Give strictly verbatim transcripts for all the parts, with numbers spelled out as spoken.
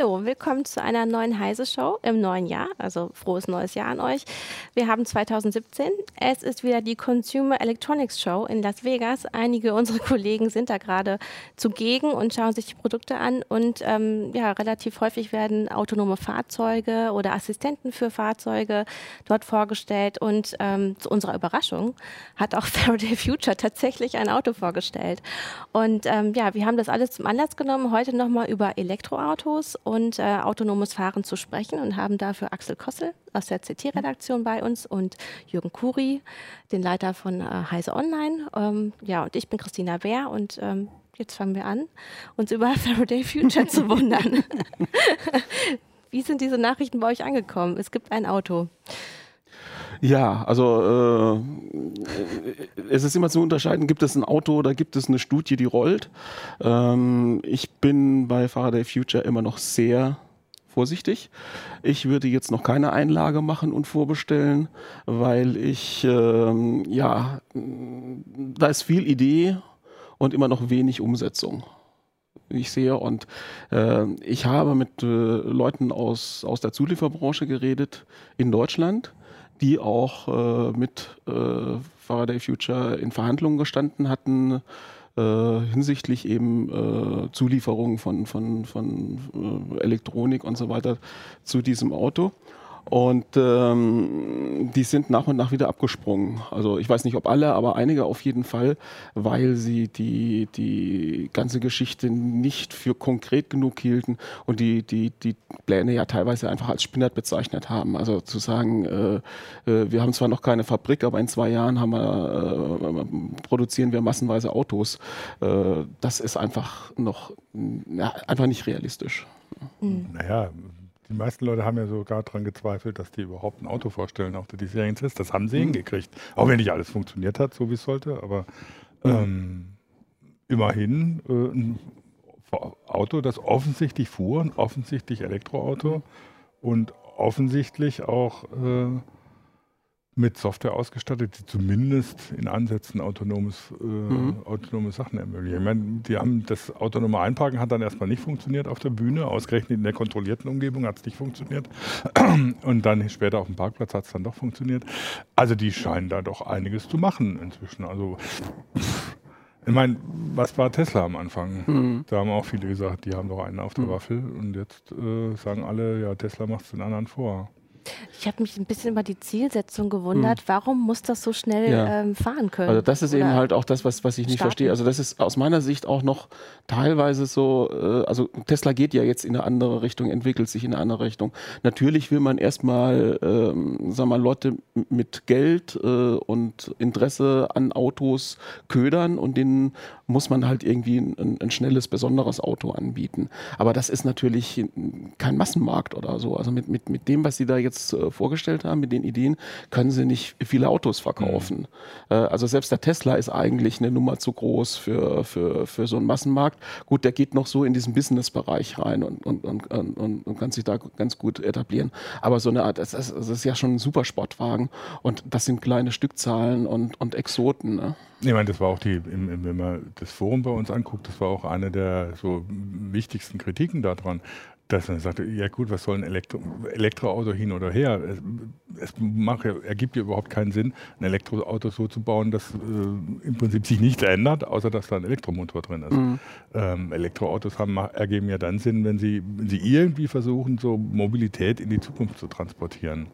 Hallo, willkommen zu einer neuen Heise-Show im neuen Jahr, also frohes neues Jahr an euch. Wir haben zweitausendsiebzehn, es ist wieder die Consumer Electronics Show in Las Vegas. Einige unserer Kollegen sind da gerade zugegen und schauen sich die Produkte an und ähm, ja, relativ häufig werden autonome Fahrzeuge oder Assistenten für Fahrzeuge dort vorgestellt und ähm, zu unserer Überraschung hat auch Faraday Future tatsächlich ein Auto vorgestellt. Und ähm, ja, wir haben das alles zum Anlass genommen, heute nochmal über Elektroautos und äh, autonomes Fahren zu sprechen und haben dafür Axel Kossel aus der C T-Redaktion bei uns und Jürgen Kuri, den Leiter von äh, Heise Online. Ähm, ja, und ich bin Christina Bär und ähm, jetzt fangen wir an, uns über Faraday Future zu wundern. Wie sind diese Nachrichten bei euch angekommen? Es gibt ein Auto. Ja, also äh, es ist immer zu unterscheiden, gibt es ein Auto oder gibt es eine Studie, die rollt. Ähm, ich bin bei Faraday Future immer noch sehr vorsichtig. Ich würde jetzt noch keine Einlage machen und vorbestellen, weil ich, ähm, ja, da ist viel Idee und immer noch wenig Umsetzung. Ich sehe und äh, ich habe mit äh, Leuten aus, aus der Zulieferbranche geredet in Deutschland, die auch äh, mit äh, Faraday Future in Verhandlungen gestanden hatten, äh, hinsichtlich eben äh, Zulieferungen von, von, von äh, Elektronik und so weiter zu diesem Auto. Und ähm, die sind nach und nach wieder abgesprungen. Also ich weiß nicht, ob alle, aber einige auf jeden Fall, weil sie die, die ganze Geschichte nicht für konkret genug hielten und die, die, die Pläne ja teilweise einfach als Spinnert bezeichnet haben. Also zu sagen, äh, äh, wir haben zwar noch keine Fabrik, aber in zwei Jahren haben wir, äh, produzieren wir massenweise Autos. Äh, das ist einfach noch ja, einfach nicht realistisch. Mhm. Naja, die meisten Leute haben ja sogar daran gezweifelt, dass die überhaupt ein Auto vorstellen auf der diesjährigen C E S. Das haben sie mhm. hingekriegt. Auch wenn nicht alles funktioniert hat, so wie es sollte. Aber ähm, immerhin äh, ein Auto, das offensichtlich fuhr, ein offensichtlich Elektroauto und offensichtlich auch äh, mit Software ausgestattet, die zumindest in Ansätzen autonomes, äh, mhm. autonome Sachen ermöglichen. Ich meine, die haben das autonome Einparken hat dann erstmal nicht funktioniert auf der Bühne, ausgerechnet in der kontrollierten Umgebung hat es nicht funktioniert und dann später auf dem Parkplatz hat es dann doch funktioniert. Also die scheinen da doch einiges zu machen inzwischen. Also ich meine, was war Tesla am Anfang? Mhm. Da haben auch viele gesagt, die haben doch einen auf der mhm. Waffel und jetzt äh, sagen alle, ja, Tesla macht es den anderen vor. Ich habe mich ein bisschen über die Zielsetzung gewundert. Hm. Warum muss das so schnell ja. ähm, fahren können? Also das ist eben halt auch das, was, was ich nicht starten. verstehe. Also das ist aus meiner Sicht auch noch teilweise so, äh, also Tesla geht ja jetzt in eine andere Richtung, entwickelt sich in eine andere Richtung. Natürlich will man erstmal, ähm, sagen wir mal, Leute mit Geld äh, und Interesse an Autos ködern und denen muss man halt irgendwie ein, ein schnelles, besonderes Auto anbieten. Aber das ist natürlich kein Massenmarkt oder so. Also mit, mit, mit dem, was sie da jetzt vorgestellt haben, mit den Ideen, können sie nicht viele Autos verkaufen. Mhm. Also selbst der Tesla ist eigentlich eine Nummer zu groß für, für, für so einen Massenmarkt. Gut, der geht noch so in diesen Business-Bereich rein und, und, und, und, und kann sich da ganz gut etablieren. Aber so eine Art, das ist, das ist ja schon ein Supersportwagen und das sind kleine Stückzahlen und, und Exoten. Ne? Ich meine, das war auch die, wenn man das Forum bei uns anguckt, das war auch eine der so wichtigsten Kritiken daran. Dass man sagte, ja gut, was soll ein Elektro Elektroauto hin oder her? Es, es macht, ergibt ja überhaupt keinen Sinn, ein Elektroauto so zu bauen, dass äh, im Prinzip sich nichts ändert, außer dass da ein Elektromotor drin ist. Mhm. Ähm, Elektroautos haben, ergeben ja dann Sinn, wenn sie, wenn sie irgendwie versuchen, so Mobilität in die Zukunft zu transportieren.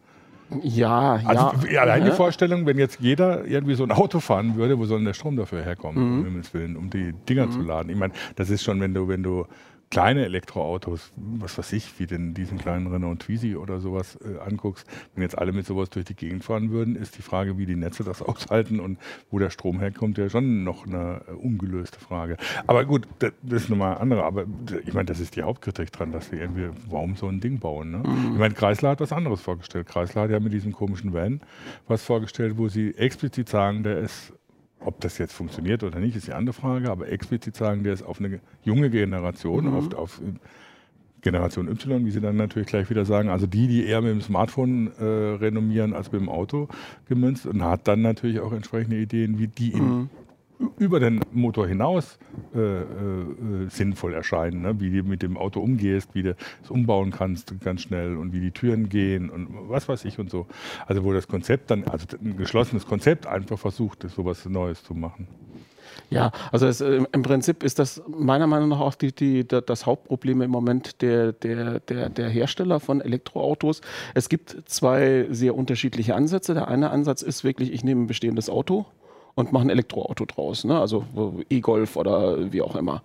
Ja, also ja. Allein die ja. Vorstellung, wenn jetzt jeder irgendwie so ein Auto fahren würde, wo soll denn der Strom dafür herkommen, Mhm. um Himmels Willen, um die Dinger mhm. zu laden? Ich meine, das ist schon, wenn du, wenn du kleine Elektroautos, was weiß ich, wie denn diesen kleinen Renault Twizy oder sowas äh, anguckst, wenn jetzt alle mit sowas durch die Gegend fahren würden, ist die Frage, wie die Netze das aushalten und wo der Strom herkommt, ja schon noch eine äh, ungelöste Frage. Aber gut, das, das ist nochmal andere, aber ich meine, das ist die Hauptkritik dran, dass wir irgendwie, warum so ein Ding bauen, ne? Mhm. Ich meine, Chrysler hat was anderes vorgestellt. Chrysler hat ja mit diesem komischen Van was vorgestellt, wo sie explizit sagen, der ist, ob das jetzt funktioniert oder nicht, ist die andere Frage, aber explizit sagen, der ist auf eine junge Generation, mhm. auf, auf Generation Y, wie sie dann natürlich gleich wieder sagen, also die, die eher mit dem Smartphone äh, renommieren als mit dem Auto gemünzt und hat dann natürlich auch entsprechende Ideen, wie die in mhm. über den Motor hinaus äh, äh, sinnvoll erscheinen, ne? Wie du mit dem Auto umgehst, wie du es umbauen kannst ganz schnell und wie die Türen gehen und was weiß ich und so. Also wo das Konzept dann, also ein geschlossenes Konzept einfach versucht, sowas Neues zu machen. Ja, also es, äh, im Prinzip ist das meiner Meinung nach auch die, die, das Hauptproblem im Moment der, der, der, der Hersteller von Elektroautos. Es gibt zwei sehr unterschiedliche Ansätze. Der eine Ansatz ist wirklich, ich nehme ein bestehendes Auto und mache ein Elektroauto draus, ne? Also E-Golf oder wie auch immer.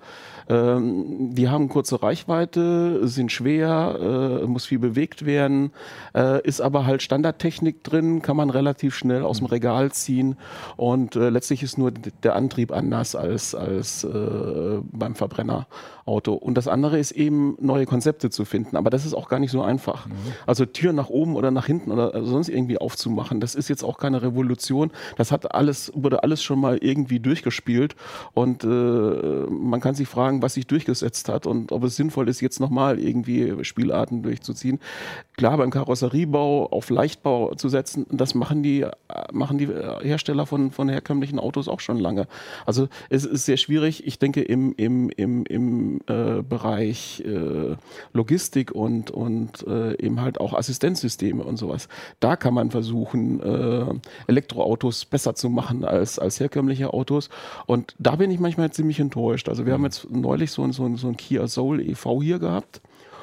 Ähm, die haben kurze Reichweite, sind schwer, äh, muss viel bewegt werden, äh, ist aber halt Standardtechnik drin, kann man relativ schnell aus dem Regal ziehen und äh, letztlich ist nur der Antrieb anders als, als äh, beim Verbrennerauto. Und das andere ist eben, neue Konzepte zu finden, aber das ist auch gar nicht so einfach. Mhm. Also Türen nach oben oder nach hinten oder sonst irgendwie aufzumachen, das ist jetzt auch keine Revolution, das hat alles, wurde alles schon mal irgendwie durchgespielt und äh, man kann sich fragen, was sich durchgesetzt hat und ob es sinnvoll ist, jetzt nochmal irgendwie Spielarten durchzuziehen. Klar, beim Karosseriebau auf Leichtbau zu setzen, das machen die, machen die Hersteller von, von herkömmlichen Autos auch schon lange. Also es ist sehr schwierig. Ich denke, im, im, im, im äh, Bereich äh, Logistik und, und äh, eben halt auch Assistenzsysteme und sowas, da kann man versuchen, äh, Elektroautos besser zu machen als, als herkömmliche Autos. Und da bin ich manchmal ziemlich enttäuscht. Also wir haben jetzt neulich so, so, so ein Kia Soul E V hier gehabt.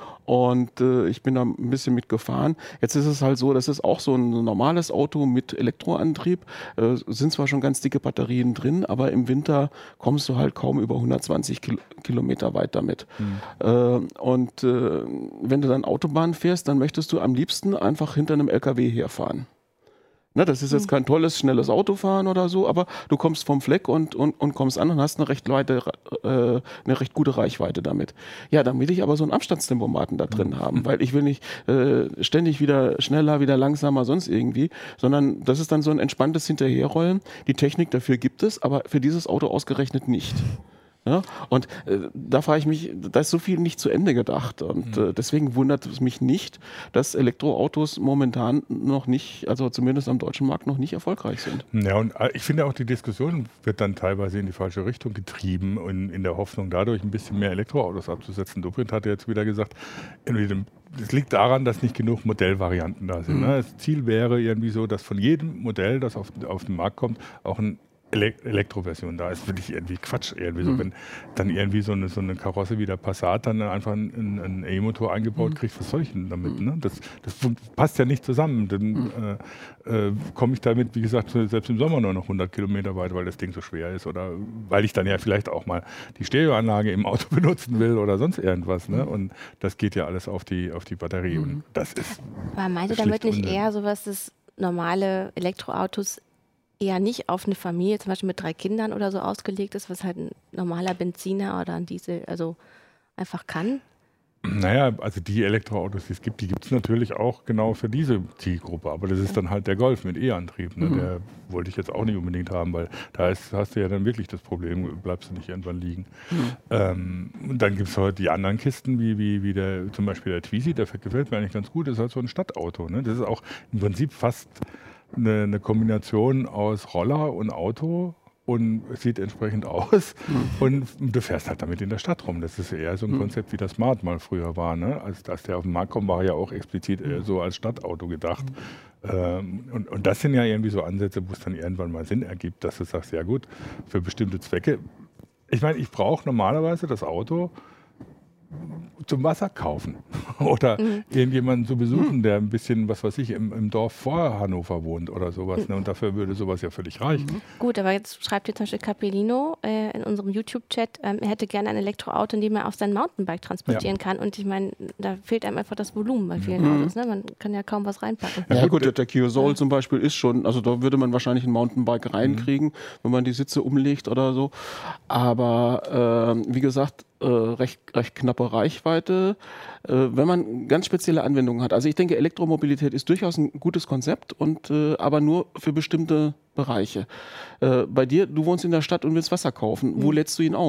Und äh, ich bin da ein bisschen mitgefahren. Jetzt ist es halt so, das ist auch so ein normales Auto mit Elektroantrieb. Äh, sind zwar schon ganz dicke Batterien drin, aber im Winter kommst du halt kaum über hundertzwanzig Kil- Kilometer weit damit. Mhm. Äh, und äh, wenn du dann Autobahn fährst, dann möchtest du am liebsten einfach hinter einem L K W herfahren. Ne, das ist jetzt kein tolles, schnelles Autofahren oder so, aber du kommst vom Fleck und, und, und kommst an und hast eine recht, weite, äh, eine recht gute Reichweite damit. Ja, dann will ich aber so einen Abstandstempomaten da drin haben, weil ich will nicht äh, ständig wieder schneller, wieder langsamer, sonst irgendwie, sondern das ist dann so ein entspanntes Hinterherrollen. Die Technik dafür gibt es, aber für dieses Auto ausgerechnet nicht. Ja, und äh, da frage ich mich, da ist so viel nicht zu Ende gedacht und äh, deswegen wundert es mich nicht, dass Elektroautos momentan noch nicht, also zumindest am deutschen Markt noch nicht erfolgreich sind. Ja, und ich finde auch, die Diskussion wird dann teilweise in die falsche Richtung getrieben und in der Hoffnung, dadurch ein bisschen mehr Elektroautos abzusetzen. Dobrindt hat ja jetzt wieder gesagt, es liegt daran, dass nicht genug Modellvarianten da sind. Mhm. Ne? Das Ziel wäre irgendwie so, dass von jedem Modell, das auf, auf den Markt kommt, auch ein Elektroversion da ist, finde ich irgendwie Quatsch. Irgendwie so, mhm. Wenn dann irgendwie so eine, so eine Karosse wie der Passat dann einfach einen, einen E-Motor eingebaut kriegt, was soll ich denn damit? Ne? Das, das passt ja nicht zusammen. Dann mhm. äh, äh, komme ich damit, wie gesagt, selbst im Sommer nur noch hundert Kilometer weit, weil das Ding so schwer ist oder weil ich dann ja vielleicht auch mal die Stereoanlage im Auto benutzen will oder sonst irgendwas. Ne? Und das geht ja alles auf die, auf die Batterie. Mhm. Und das ist. Aber meinte damit nicht eher sowas, dass normale Elektroautos eher nicht auf eine Familie, zum Beispiel mit drei Kindern oder so ausgelegt ist, was halt ein normaler Benziner oder ein Diesel also einfach kann? Naja, also die Elektroautos, die es gibt, die gibt es natürlich auch genau für diese Zielgruppe. Aber das ist dann halt der Golf mit E-Antrieb. Ne? Mhm. Der wollte ich jetzt auch nicht unbedingt haben, weil da ist, hast du ja dann wirklich das Problem, bleibst du nicht irgendwann liegen. Mhm. Ähm, und dann gibt es halt die anderen Kisten, wie, wie, wie der, zum Beispiel der Twizy, der gefällt mir eigentlich ganz gut, das ist halt so ein Stadtauto. Ne? Das ist auch im Prinzip fast Eine, eine Kombination aus Roller und Auto und es sieht entsprechend aus und du fährst halt damit in der Stadt rum. Das ist eher so ein Konzept, wie das Smart mal früher war. Ne? Als, als der auf den Markt kommt, war ja auch explizit eher so als Stadtauto gedacht. Ähm, und, und das sind ja irgendwie so Ansätze, wo es dann irgendwann mal Sinn ergibt, dass du sagst, ja gut, für bestimmte Zwecke. Ich meine, ich brauche normalerweise das Auto zum Wasser kaufen oder mhm. irgendjemanden zu besuchen, mhm. der ein bisschen, was weiß ich, im, im Dorf vor Hannover wohnt oder sowas. Ne? Und dafür würde sowas ja völlig reichen. Mhm. Gut, aber jetzt schreibt hier zum Beispiel Capellino äh, in unserem YouTube-Chat, ähm, er hätte gerne ein Elektroauto, in dem er auf sein Mountainbike transportieren ja. kann. Und ich meine, da fehlt einem einfach das Volumen bei vielen mhm. Autos. Ne? Man kann ja kaum was reinpacken. Ja, ja gut, der, der Kia Soul ja. zum Beispiel ist schon, also da würde man wahrscheinlich ein Mountainbike reinkriegen, mhm. wenn man die Sitze umlegt oder so. Aber äh, wie gesagt, Äh, recht, recht knappe Reichweite, äh, wenn man ganz spezielle Anwendungen hat. Also ich denke, Elektromobilität ist durchaus ein gutes Konzept, und äh, aber nur für bestimmte Bereiche. Äh, bei dir, du wohnst in der Stadt und willst Wasser kaufen. Mhm. Wo lädst du ihn auf?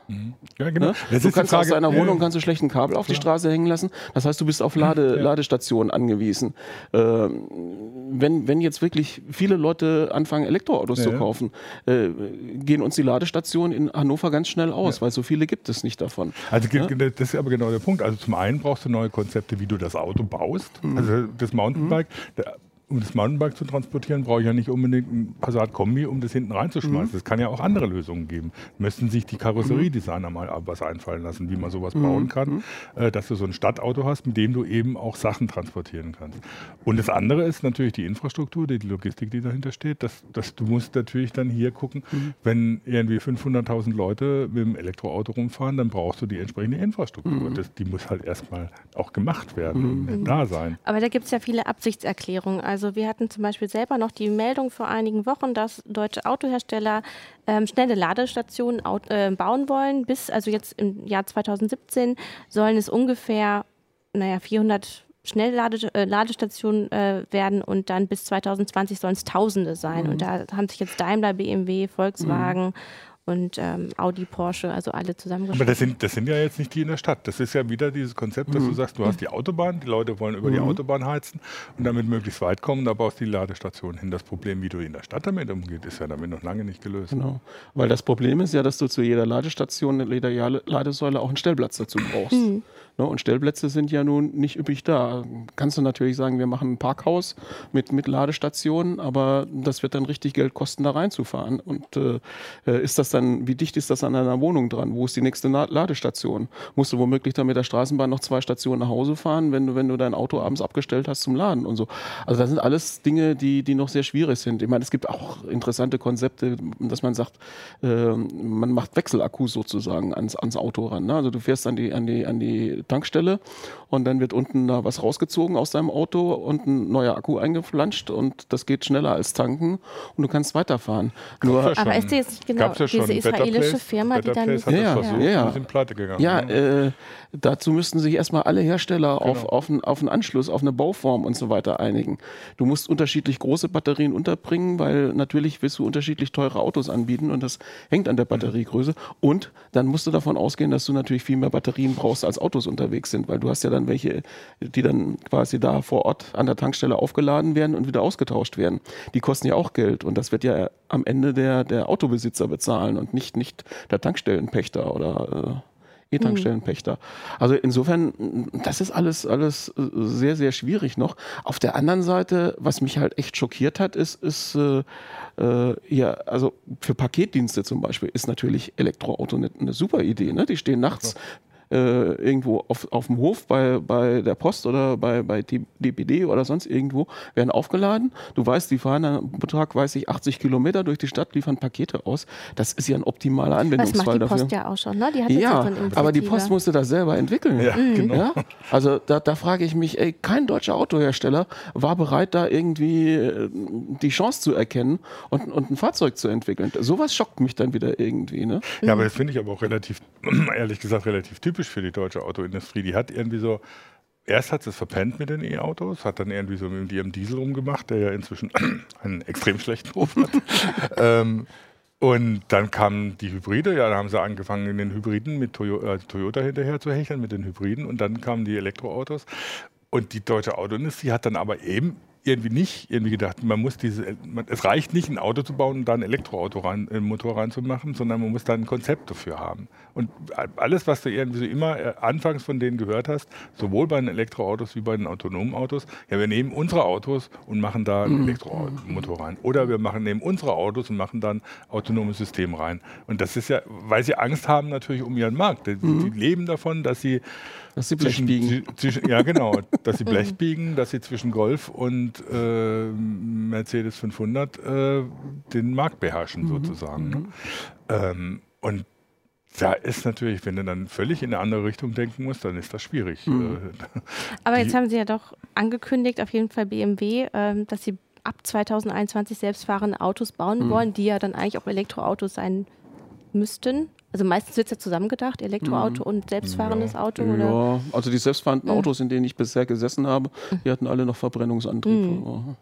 Ja, genau. Ne? Das Du ist kannst die aus Frage, deiner ja, Wohnung kannst du schlecht ein Kabel auf die Straße hängen lassen. Das heißt, du bist auf Lade, Ja. Ladestationen angewiesen. Ähm, wenn, wenn jetzt wirklich viele Leute anfangen, Elektroautos Ja, zu ja. kaufen, äh, gehen uns die Ladestationen in Hannover ganz schnell aus, Ja. weil so viele gibt es nicht davon. Also Ja? das ist aber genau der Punkt. Also zum einen brauchst du neue Konzepte, wie du das Auto baust. Mhm. Also das Mountainbike, der, um das Mountainbike zu transportieren, brauche ich ja nicht unbedingt ein Passat-Kombi, um das hinten reinzuschmeißen. Es kann ja auch andere Lösungen geben. Müssten sich die Karosseriedesigner mal was einfallen lassen, wie man sowas bauen kann, äh, dass du so ein Stadtauto hast, mit dem du eben auch Sachen transportieren kannst. Und das andere ist natürlich die Infrastruktur, die Logistik, die dahinter steht. Dass, dass du musst natürlich dann hier gucken, Mhm. wenn irgendwie fünfhunderttausend Leute mit dem Elektroauto rumfahren, dann brauchst du die entsprechende Infrastruktur. Mhm. Das, die muss halt erstmal auch gemacht werden und da sein. Aber da gibt es ja viele Absichtserklärungen. Also wir hatten zum Beispiel selber noch die Meldung vor einigen Wochen, dass deutsche Autohersteller ähm, schnelle Ladestationen au äh, bauen wollen. Bis, also jetzt im Jahr zweitausendsiebzehn sollen es ungefähr, naja, vierhundert Schnellladestationen äh, werden und dann bis zweitausendzwanzig sollen es Tausende sein. Mhm. Und da haben sich jetzt Daimler, B M W, Volkswagen mhm. und ähm, Audi, Porsche, also alle zusammengeschlossen. Aber das sind, das sind ja jetzt nicht die in der Stadt. Das ist ja wieder dieses Konzept, dass Mhm. du sagst, du hast die Autobahn, die Leute wollen über Mhm. die Autobahn heizen und damit möglichst weit kommen, da baust du die Ladestation hin. Das Problem, wie du in der Stadt damit umgehst, ist ja damit noch lange nicht gelöst. Genau. Weil das Problem ist ja, dass du zu jeder Ladestation, jeder Ladesäule auch einen Stellplatz dazu brauchst. Mhm. Ne, und Stellplätze sind ja nun nicht üppig da. Kannst du natürlich sagen, wir machen ein Parkhaus mit, mit Ladestationen, aber das wird dann richtig Geld kosten, da reinzufahren. Und äh, ist das dann, wie dicht ist das an deiner Wohnung dran? Wo ist die nächste Ladestation? Musst du womöglich dann mit der Straßenbahn noch zwei Stationen nach Hause fahren, wenn du, wenn du dein Auto abends abgestellt hast zum Laden und so. Also das sind alles Dinge, die, die noch sehr schwierig sind. Ich meine, es gibt auch interessante Konzepte, dass man sagt, äh, man macht Wechselakkus sozusagen ans, ans Auto ran. Ne? Also du fährst an die, an die, an die Tankstelle und dann wird unten da was rausgezogen aus deinem Auto und ein neuer Akku eingeflanscht und das geht schneller als tanken und du kannst weiterfahren. Nur, Ja, aber ist das nicht genau Gab's ja diese schon. israelische Better Place, Firma, die Better dann... Place hat Ja, das ja, versucht ja, ja. und sind pleite gegangen. ja, ne? äh, dazu müssten sich erstmal alle Hersteller auf, Genau. auf, einen, auf einen Anschluss, auf eine Bauform und so weiter einigen. Du musst unterschiedlich große Batterien unterbringen, weil natürlich willst du unterschiedlich teure Autos anbieten und das hängt an der Batteriegröße. Und dann musst du davon ausgehen, dass du natürlich viel mehr Batterien brauchst, als Autos unterwegs sind, weil du hast ja dann welche, die dann quasi da vor Ort an der Tankstelle aufgeladen werden und wieder ausgetauscht werden. Die kosten ja auch Geld und das wird ja am Ende der, der Autobesitzer bezahlen und nicht, nicht der Tankstellenpächter oder äh, E-Tankstellenpächter. Also insofern, das ist alles, alles äh, sehr, sehr schwierig noch. Auf der anderen Seite, was mich halt echt schockiert hat, ist, ist äh, äh, ja, also für Paketdienste zum Beispiel ist natürlich Elektroauto eine, eine super Idee. Ne? Die stehen nachts äh, irgendwo auf, auf dem Hof bei, bei der Post oder bei, bei D P D oder sonst irgendwo, werden aufgeladen. Du weißt, die fahren dann pro Tag, weiß ich, achtzig Kilometer durch die Stadt, liefern Pakete aus. Das ist ja ein optimaler Das Anwendungsfall macht die dafür. Post ja auch schon, ne? Die hat jetzt Ja, so eine aber die Initiative. Post musste das selber entwickeln. Ja, genau. Ja? Also da, da frage ich mich, ey, kein deutscher Autohersteller war bereit, da irgendwie äh, die Chance zu erkennen und, und ein Fahrzeug zu entwickeln. Sowas schockt mich dann wieder irgendwie. Ne? Ja, aber das finde ich aber auch relativ, ehrlich gesagt, relativ typisch für die deutsche Autoindustrie. Die hat irgendwie so, erst hat sie es verpennt mit den E-Autos, hat dann irgendwie so mit ihrem Diesel rumgemacht, der ja inzwischen einen extrem schlechten Ruf hat. ähm, und dann kamen die Hybride, ja, da haben sie angefangen, in den Hybriden mit Toyota, äh, Toyota hinterher zu hecheln, mit den Hybriden. Und dann kamen die Elektroautos. Und die deutsche Autoindustrie hat dann aber eben irgendwie nicht irgendwie gedacht, man muss diese, man, es reicht nicht, ein Auto zu bauen und da ein Elektroauto rein, einen Motor reinzumachen, sondern man muss da ein Konzept dafür haben. Und alles, was du irgendwie so immer anfangs von denen gehört hast, sowohl bei den Elektroautos wie bei den autonomen Autos, ja, wir nehmen unsere Autos und machen da einen Elektromotor rein. Oder wir machen, nehmen unsere Autos und machen da ein autonomes System rein. Und das ist ja, weil sie Angst haben natürlich um ihren Markt. Die, die leben davon, dass sie Dass sie Blech zwischen, biegen. zwischen, ja, genau, dass sie Blech biegen, dass sie zwischen Golf und äh, Mercedes fünfhundert äh, den Markt beherrschen, sozusagen. Ne? Ähm, und da ist natürlich, wenn du dann völlig in eine andere Richtung denken musst, dann ist das schwierig. Mhm. Aber Die- jetzt haben Sie ja doch angekündigt, auf jeden Fall B M W, ähm, dass Sie ab zweitausendeinundzwanzig selbstfahrende Autos bauen Mhm. wollen, die ja dann eigentlich auch Elektroautos sein müssten. Also meistens wird es ja zusammengedacht, Elektroauto und selbstfahrendes Auto. Oder? Ja, also die selbstfahrenden Mhm. Autos, in denen ich bisher gesessen habe, die hatten alle noch Verbrennungsantrieb. Mhm.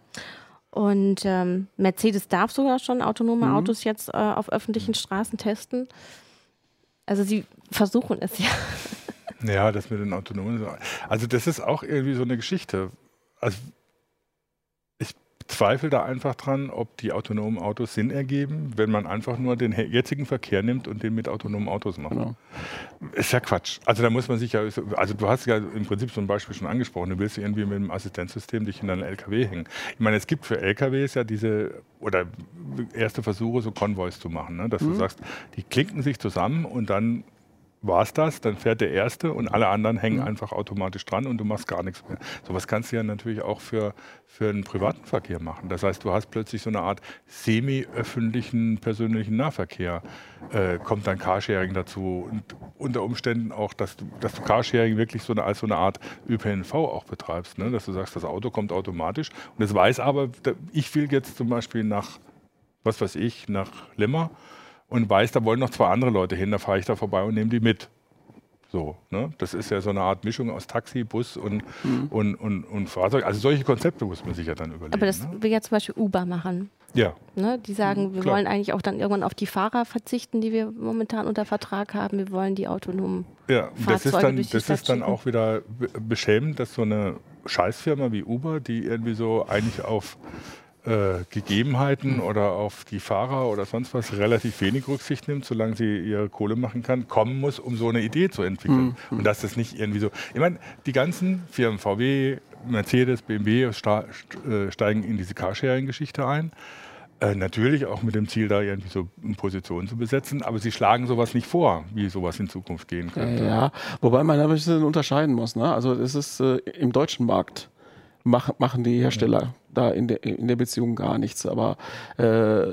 Und ähm, Mercedes darf sogar schon autonome Mhm. Autos jetzt äh, auf öffentlichen Straßen testen. Also sie versuchen es ja. Ja, das mit den autonomen. Also das ist auch irgendwie so eine Geschichte. Also ich zweifle da einfach dran, ob die autonomen Autos Sinn ergeben, wenn man einfach nur den jetzigen Verkehr nimmt und den mit autonomen Autos macht. Genau. Ist ja Quatsch. Also da muss man sich ja, also du hast ja im Prinzip so ein Beispiel schon angesprochen, du willst irgendwie mit dem Assistenzsystem dich in einen L K W hängen. Ich meine, es gibt für L K Ws ja diese, oder erste Versuche, so Konvois zu machen, ne? Dass mhm. du sagst, die klinken sich zusammen und dann war es das, dann fährt der Erste und alle anderen hängen mhm. einfach automatisch dran und du machst gar nichts mehr. Sowas kannst du ja natürlich auch für, für einen privaten Verkehr machen. Das heißt, du hast plötzlich so eine Art semi-öffentlichen persönlichen Nahverkehr. Äh, kommt dann Carsharing dazu und unter Umständen auch, dass du, dass du Carsharing wirklich so eine, als so eine Art Ö P N V auch betreibst. Ne? Dass du sagst, das Auto kommt automatisch und es weiß aber, ich will jetzt zum Beispiel nach, was weiß ich, nach Limmer, und weiß, da wollen noch zwei andere Leute hin, da fahre ich da vorbei und nehme die mit. So, ne? Das ist ja so eine Art Mischung aus Taxi, Bus und, mhm. und, und, und Fahrzeug. Also solche Konzepte muss man sich ja dann überlegen. Aber das ne? will ja zum Beispiel Uber machen. Ja. Ne? Die sagen, wir Klar. wollen eigentlich auch dann irgendwann auf die Fahrer verzichten, die wir momentan unter Vertrag haben. Wir wollen die autonomen ja, Fahrzeuge das ist dann, durch die das Stadt ist dann schicken. auch wieder beschämend, dass so eine Scheißfirma wie Uber, die irgendwie so eigentlich auf Äh, Gegebenheiten oder auf die Fahrer oder sonst was relativ wenig Rücksicht nimmt, solange sie ihre Kohle machen kann, kommen muss, um so eine Idee zu entwickeln. Mhm. Und dass das nicht irgendwie so... Ich meine, die ganzen Firmen, V W, Mercedes, B M W, sta- st- steigen in diese Carsharing-Geschichte ein. Äh, natürlich auch mit dem Ziel, da irgendwie so Positionen zu besetzen, aber sie schlagen sowas nicht vor, wie sowas in Zukunft gehen könnte. Ja, wobei man da ein bisschen unterscheiden muss. Ne? Also es ist äh, im deutschen Markt mach, machen die Hersteller da in der, in der Beziehung gar nichts. Aber äh,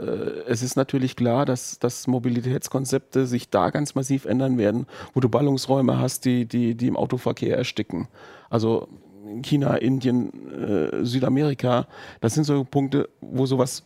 es ist natürlich klar, dass, dass Mobilitätskonzepte sich da ganz massiv ändern werden, wo du Ballungsräume hast, die, die, die im Autoverkehr ersticken. Also China, Indien, äh, Südamerika, das sind so Punkte, wo sowas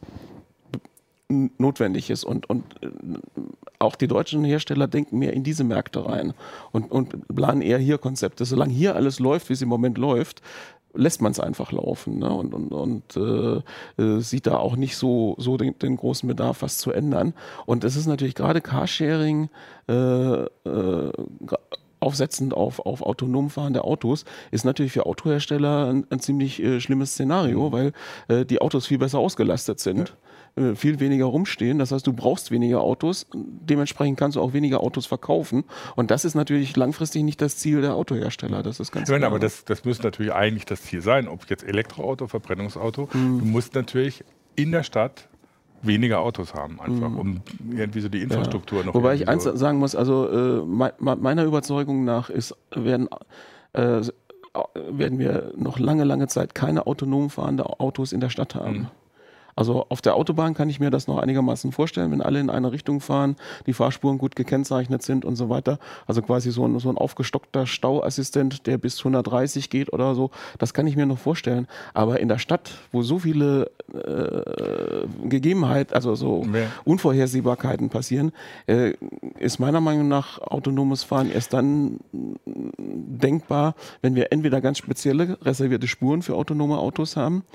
notwendig ist. Und, und äh, auch die deutschen Hersteller denken mehr in diese Märkte rein und, und planen eher hier Konzepte. Solange hier alles läuft, wie es im Moment läuft, lässt man es einfach laufen, ne? und, und, und äh, äh, sieht da auch nicht so, so den, den großen Bedarf, was zu ändern. Und es ist natürlich gerade Carsharing äh, äh, aufsetzend auf, auf autonom fahrende Autos, ist natürlich für Autohersteller ein, ein ziemlich äh, schlimmes Szenario, weil äh, die Autos viel besser ausgelastet sind. Ja. Viel weniger rumstehen. Das heißt, du brauchst weniger Autos. Dementsprechend kannst du auch weniger Autos verkaufen. Und das ist natürlich langfristig nicht das Ziel der Autohersteller. Das ist ganz ja, klar. Aber das, das müsste natürlich eigentlich das Ziel sein. Ob jetzt Elektroauto, Verbrennungsauto. Mhm. Du musst natürlich in der Stadt weniger Autos haben, einfach, mhm. um irgendwie so die Infrastruktur ja. noch... Wobei ich eins so sagen muss, also äh, me meiner Überzeugung nach ist, werden... Äh, werden wir noch lange, lange Zeit keine autonom fahrenden Autos in der Stadt haben. Mhm. Also auf der Autobahn kann ich mir das noch einigermaßen vorstellen, wenn alle in eine Richtung fahren, die Fahrspuren gut gekennzeichnet sind und so weiter. Also quasi so ein, so ein aufgestockter Stauassistent, der bis hundertdreißig geht oder so, das kann ich mir noch vorstellen. Aber in der Stadt, wo so viele äh, Gegebenheiten, also so ja. Unvorhersehbarkeiten passieren, äh, ist meiner Meinung nach autonomes Fahren erst dann denkbar, wenn wir entweder ganz spezielle reservierte Spuren für autonome Autos haben,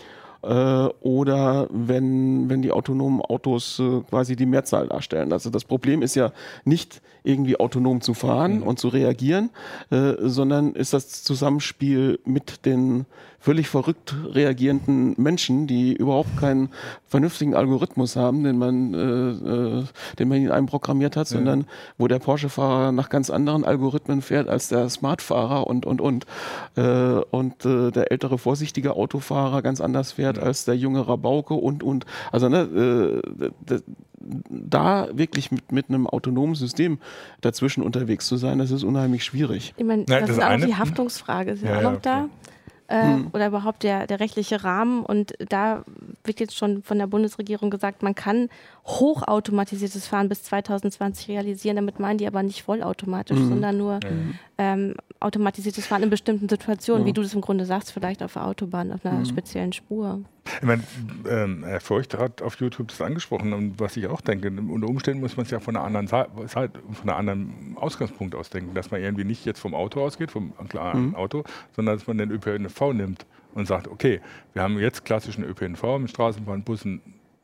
oder wenn, wenn die autonomen Autos äh, quasi die Mehrzahl darstellen. Also das Problem ist ja nicht irgendwie autonom zu fahren mhm. und zu reagieren, äh, sondern ist das Zusammenspiel mit den völlig verrückt reagierenden Menschen, die überhaupt keinen vernünftigen Algorithmus haben, den man, äh, äh, den man in einem programmiert hat, ja. sondern wo der Porsche-Fahrer nach ganz anderen Algorithmen fährt als der Smart-Fahrer und, und, und. Äh, und äh, der ältere, vorsichtige Autofahrer ganz anders fährt ja. als der junge Rabauke und, und. Also ne, äh, da wirklich mit, mit einem autonomen System dazwischen unterwegs zu sein, das ist unheimlich schwierig. Ich meine, das, das ist auch eine, die Haftungsfrage, ist ja, ja auch noch ja, da. Äh, hm. Oder überhaupt der, der rechtliche Rahmen. Und da wird jetzt schon von der Bundesregierung gesagt, man kann hochautomatisiertes Fahren bis zwanzig zwanzig realisieren. Damit meinen die aber nicht vollautomatisch, mhm. sondern nur mhm. ähm, automatisiertes Fahren in bestimmten Situationen, ja. wie du das im Grunde sagst, vielleicht auf der Autobahn, auf einer mhm. speziellen Spur. Ich meine, ähm, Herr Feucht hat auf YouTube das angesprochen, und was ich auch denke, unter Umständen muss man es ja von einer anderen Seite, von einem anderen Ausgangspunkt aus denken, dass man irgendwie nicht jetzt vom Auto ausgeht, vom klaren mhm. Auto, sondern dass man den Ö P N V nimmt und sagt, okay, wir haben jetzt klassischen Ö P N V mit Straßenbahn, Bussen,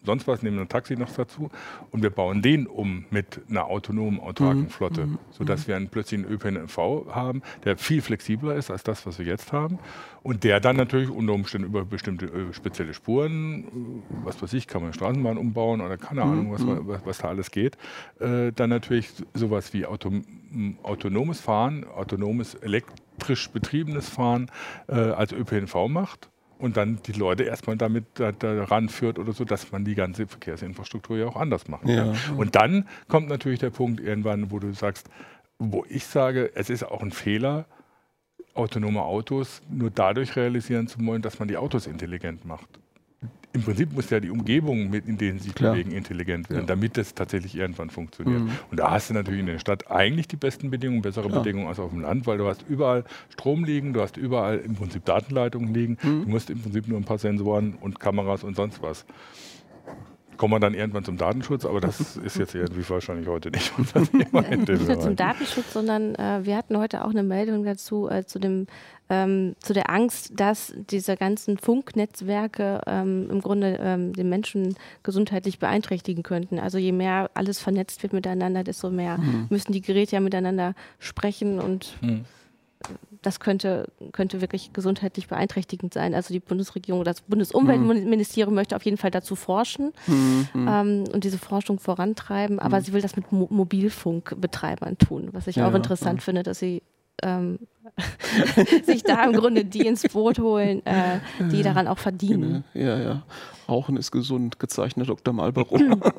sonst was, nehmen ein Taxi noch dazu und wir bauen den um mit einer autonomen, autarken Mhm. Flotte, Mhm. sodass wir einen, plötzlich einen Ö P N V haben, der viel flexibler ist als das, was wir jetzt haben und der dann natürlich unter Umständen über bestimmte äh, spezielle Spuren, äh, was weiß ich, kann man eine Straßenbahn umbauen oder keine Mhm. Ahnung, was, was, was da alles geht, äh, dann natürlich sowas wie Auto, autonomes Fahren, autonomes elektrisch betriebenes Fahren äh, als Ö P N V macht. Und dann die Leute erstmal damit da, da ranführt oder so, dass man die ganze Verkehrsinfrastruktur ja auch anders machen kann. Ja, ja. Und dann kommt natürlich der Punkt irgendwann, wo du sagst, wo ich sage, es ist auch ein Fehler, autonome Autos nur dadurch realisieren zu wollen, dass man die Autos intelligent macht. Im Prinzip muss ja die Umgebung, mit, in denen sie sich Klar. bewegen, intelligent werden, Ja. damit das tatsächlich irgendwann funktioniert. Mhm. Und da hast du natürlich in der Stadt eigentlich die besten Bedingungen, bessere Klar. Bedingungen als auf dem Land, weil du hast überall Strom liegen, du hast überall im Prinzip Datenleitungen liegen, Mhm. du musst im Prinzip nur ein paar Sensoren und Kameras und sonst was. Kommen wir dann irgendwann zum Datenschutz, aber das ist jetzt irgendwie wahrscheinlich heute nicht unser Thema. in dem Nicht nur zum Bereich. Datenschutz, sondern äh, wir hatten heute auch eine Meldung dazu, äh, zu, dem, ähm, zu der Angst, dass diese ganzen Funknetzwerke ähm, im Grunde ähm, den Menschen gesundheitlich beeinträchtigen könnten. Also je mehr alles vernetzt wird miteinander, desto mehr Mhm. müssen die Geräte ja miteinander sprechen und Hm. das könnte, könnte wirklich gesundheitlich beeinträchtigend sein. Also die Bundesregierung, das Bundesumweltministerium möchte auf jeden Fall dazu forschen Mhm. ähm, und diese Forschung vorantreiben, aber sie will das mit Mo Mobilfunkbetreibern tun, was ich Ja, auch ja, interessant ja. finde, dass sie ähm, sich da im Grunde die ins Boot holen, äh, die daran auch verdienen. Ja, ja. Rauchen ist gesund, gezeichnet Doktor Marlboro.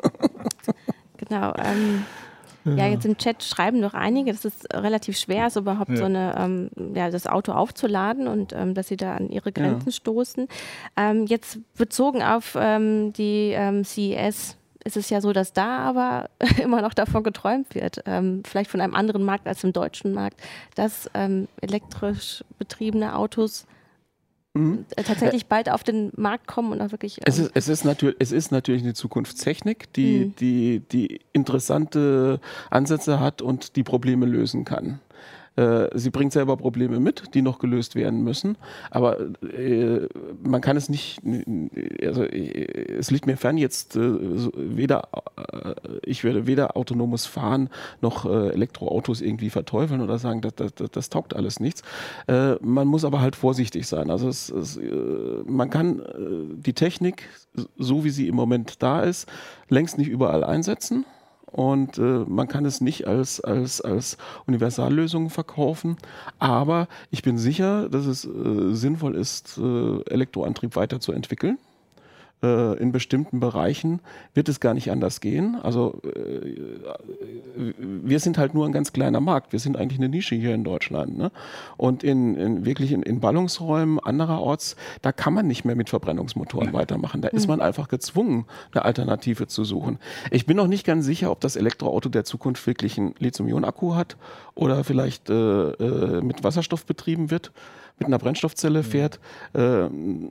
Genau. Ähm, ja, jetzt im Chat schreiben noch einige, dass es relativ schwer ist, überhaupt Ja. so eine, ähm, ja, das Auto aufzuladen und ähm, dass sie da an ihre Grenzen stoßen. Ähm, jetzt bezogen auf ähm, die ähm, C E S ist es ja so, dass da aber immer noch davon geträumt wird, ähm, vielleicht von einem anderen Markt als im deutschen Markt, dass ähm, elektrisch betriebene Autos Mhm. äh, tatsächlich bald auf den Markt kommen und auch wirklich. Ähm, Es ist, es, ist natürlich, es ist natürlich eine Zukunftstechnik, die, Mhm. die, die interessante Ansätze hat und die Probleme lösen kann. Äh, sie bringt selber Probleme mit, die noch gelöst werden müssen, aber äh, man kann es nicht, also äh, es liegt mir fern jetzt äh, so, weder, äh, ich werde weder autonomes Fahren noch äh, Elektroautos irgendwie verteufeln oder sagen, das, das, das, das taugt alles nichts. Äh, man muss aber halt vorsichtig sein. Also es, es, äh, man kann äh, die Technik, so wie sie im Moment da ist, längst nicht überall einsetzen. Und äh, man kann es nicht als, als, als Universallösung verkaufen. Aber ich bin sicher, dass es äh, sinnvoll ist, äh, Elektroantrieb weiterzuentwickeln. Äh, in bestimmten Bereichen wird es gar nicht anders gehen. Also äh, wir sind halt nur ein ganz kleiner Markt. Wir sind eigentlich eine Nische hier in Deutschland. Ne? Und in, in wirklich in, in Ballungsräumen andererorts, da kann man nicht mehr mit Verbrennungsmotoren weitermachen. Da ist man einfach gezwungen, eine Alternative zu suchen. Ich bin noch nicht ganz sicher, ob das Elektroauto der Zukunft wirklich einen Lithium-Ionen-Akku hat oder vielleicht äh, äh, mit Wasserstoff betrieben wird, mit einer Brennstoffzelle fährt. Äh,